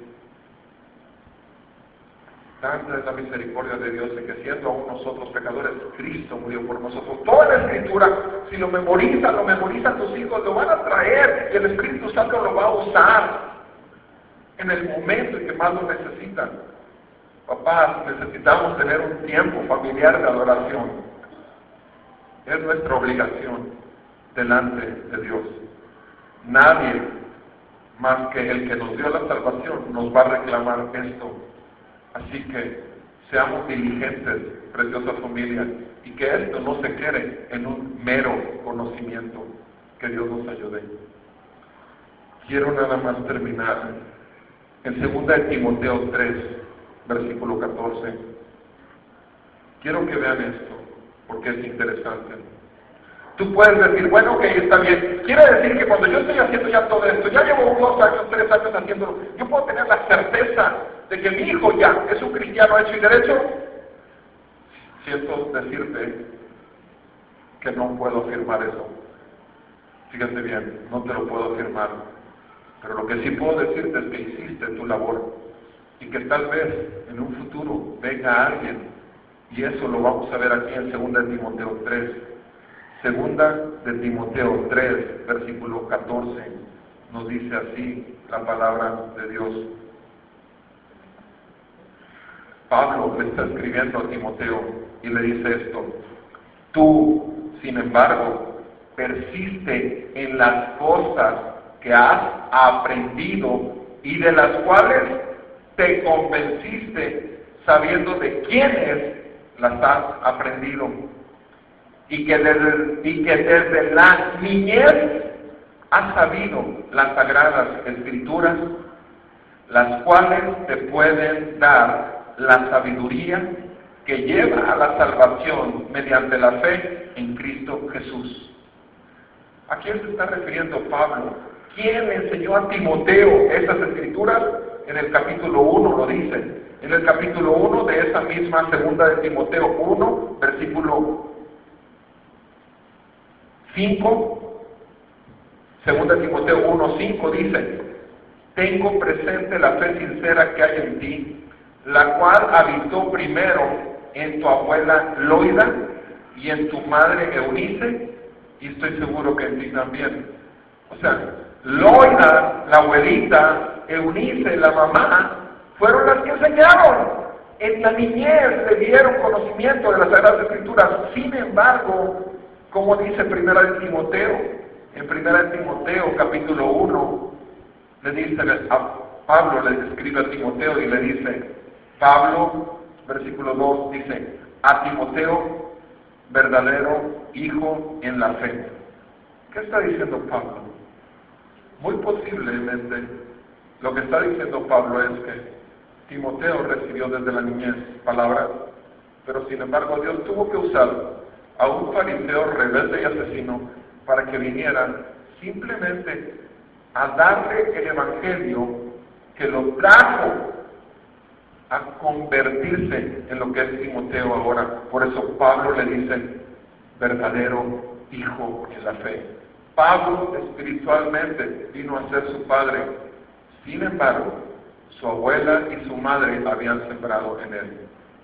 [SPEAKER 1] Tanta es la misericordia de Dios de que siendo aún nosotros pecadores, Cristo murió por nosotros. Toda la Escritura, si lo memorizan, lo memorizan tus hijos, lo van a traer y el Espíritu Santo lo va a usar en el momento en que más lo necesitan. Papás, necesitamos tener un tiempo familiar de adoración. Es nuestra obligación delante de Dios. Nadie más que el que nos dio la salvación nos va a reclamar esto. Así que seamos diligentes, preciosa familia, y que esto no se quede en un mero conocimiento. Que Dios nos ayude. Quiero nada más terminar en segunda de Timoteo tres, versículo catorce. Quiero que vean esto, porque es interesante. Tú puedes decir, bueno, ok, está bien. Quiere decir que cuando yo estoy haciendo ya todo esto, ya llevo dos años, tres años haciéndolo, yo puedo tener la certeza de que mi hijo ya es un cristiano hecho y derecho. Siento decirte que no puedo afirmar eso. Fíjate bien, no te lo puedo afirmar. Pero lo que sí puedo decirte es que hiciste tu labor y que tal vez en un futuro venga alguien, y eso lo vamos a ver aquí en segunda de Timoteo tres. Segunda de Timoteo tres, versículo catorce, nos dice así la palabra de Dios. Pablo le está escribiendo a Timoteo y le dice esto: tú, sin embargo, persiste en las cosas que has aprendido y de las cuales te convenciste, sabiendo de quiénes las has aprendido, y que desde, y que desde la niñez has sabido las sagradas escrituras, las cuales te pueden dar la sabiduría que lleva a la salvación mediante la fe en Cristo Jesús. ¿A quién se está refiriendo Pablo? ¿Quién le enseñó a Timoteo esas escrituras? En el capítulo uno lo dice. En el capítulo uno de esa misma segunda de Timoteo uno, versículo cinco, segunda de Timoteo uno, cinco dice: tengo presente la fe sincera que hay en ti, la cual habitó primero en tu abuela Loida y en tu madre Eunice, y estoy seguro que en ti también. O sea, Loida, la abuelita, Eunice, la mamá, fueron las que enseñaron. En la niñez le dieron conocimiento de las Sagradas Escrituras. Sin embargo, como dice Primera de Timoteo, en Primera de Timoteo, capítulo uno, le dice a Pablo, le escribe a Timoteo y le dice, Pablo, versículo dos, dice, a Timoteo, verdadero hijo en la fe. ¿Qué está diciendo Pablo? Muy posiblemente lo que está diciendo Pablo es que Timoteo recibió desde la niñez palabras, pero sin embargo Dios tuvo que usar a un fariseo rebelde y asesino para que viniera simplemente a darle el evangelio que lo trajo a convertirse en lo que es Timoteo ahora. Por eso Pablo le dice, verdadero hijo en la fe. Pablo espiritualmente vino a ser su padre, sin embargo, su abuela y su madre habían sembrado en él.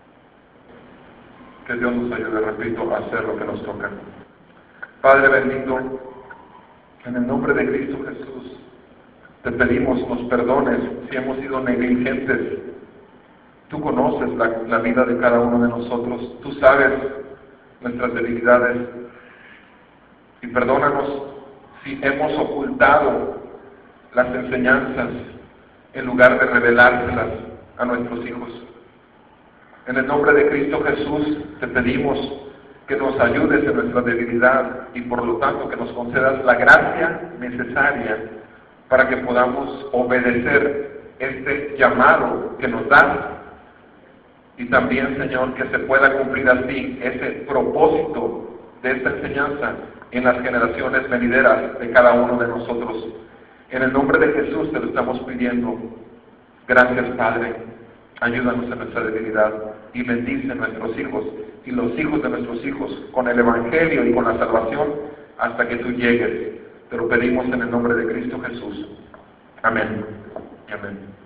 [SPEAKER 1] Que Dios nos ayude, repito, a hacer lo que nos toca. Padre bendito, en el nombre de Cristo Jesús, te pedimos nos perdones si hemos sido negligentes. Tú conoces la, la vida de cada uno de nosotros, tú sabes nuestras debilidades. Y perdónanos si hemos ocultado las enseñanzas en lugar de revelárselas a nuestros hijos. En el nombre de Cristo Jesús te pedimos que nos ayudes en nuestra debilidad y por lo tanto que nos concedas la gracia necesaria para que podamos obedecer este llamado que nos das y también, Señor, que se pueda cumplir así ese propósito de esta enseñanza en las generaciones venideras de cada uno de nosotros. En el nombre de Jesús te lo estamos pidiendo. Gracias, Padre. Ayúdanos en nuestra debilidad y bendice a nuestros hijos y los hijos de nuestros hijos con el Evangelio y con la salvación hasta que tú llegues. Te lo pedimos en el nombre de Cristo Jesús. Amén. Amén.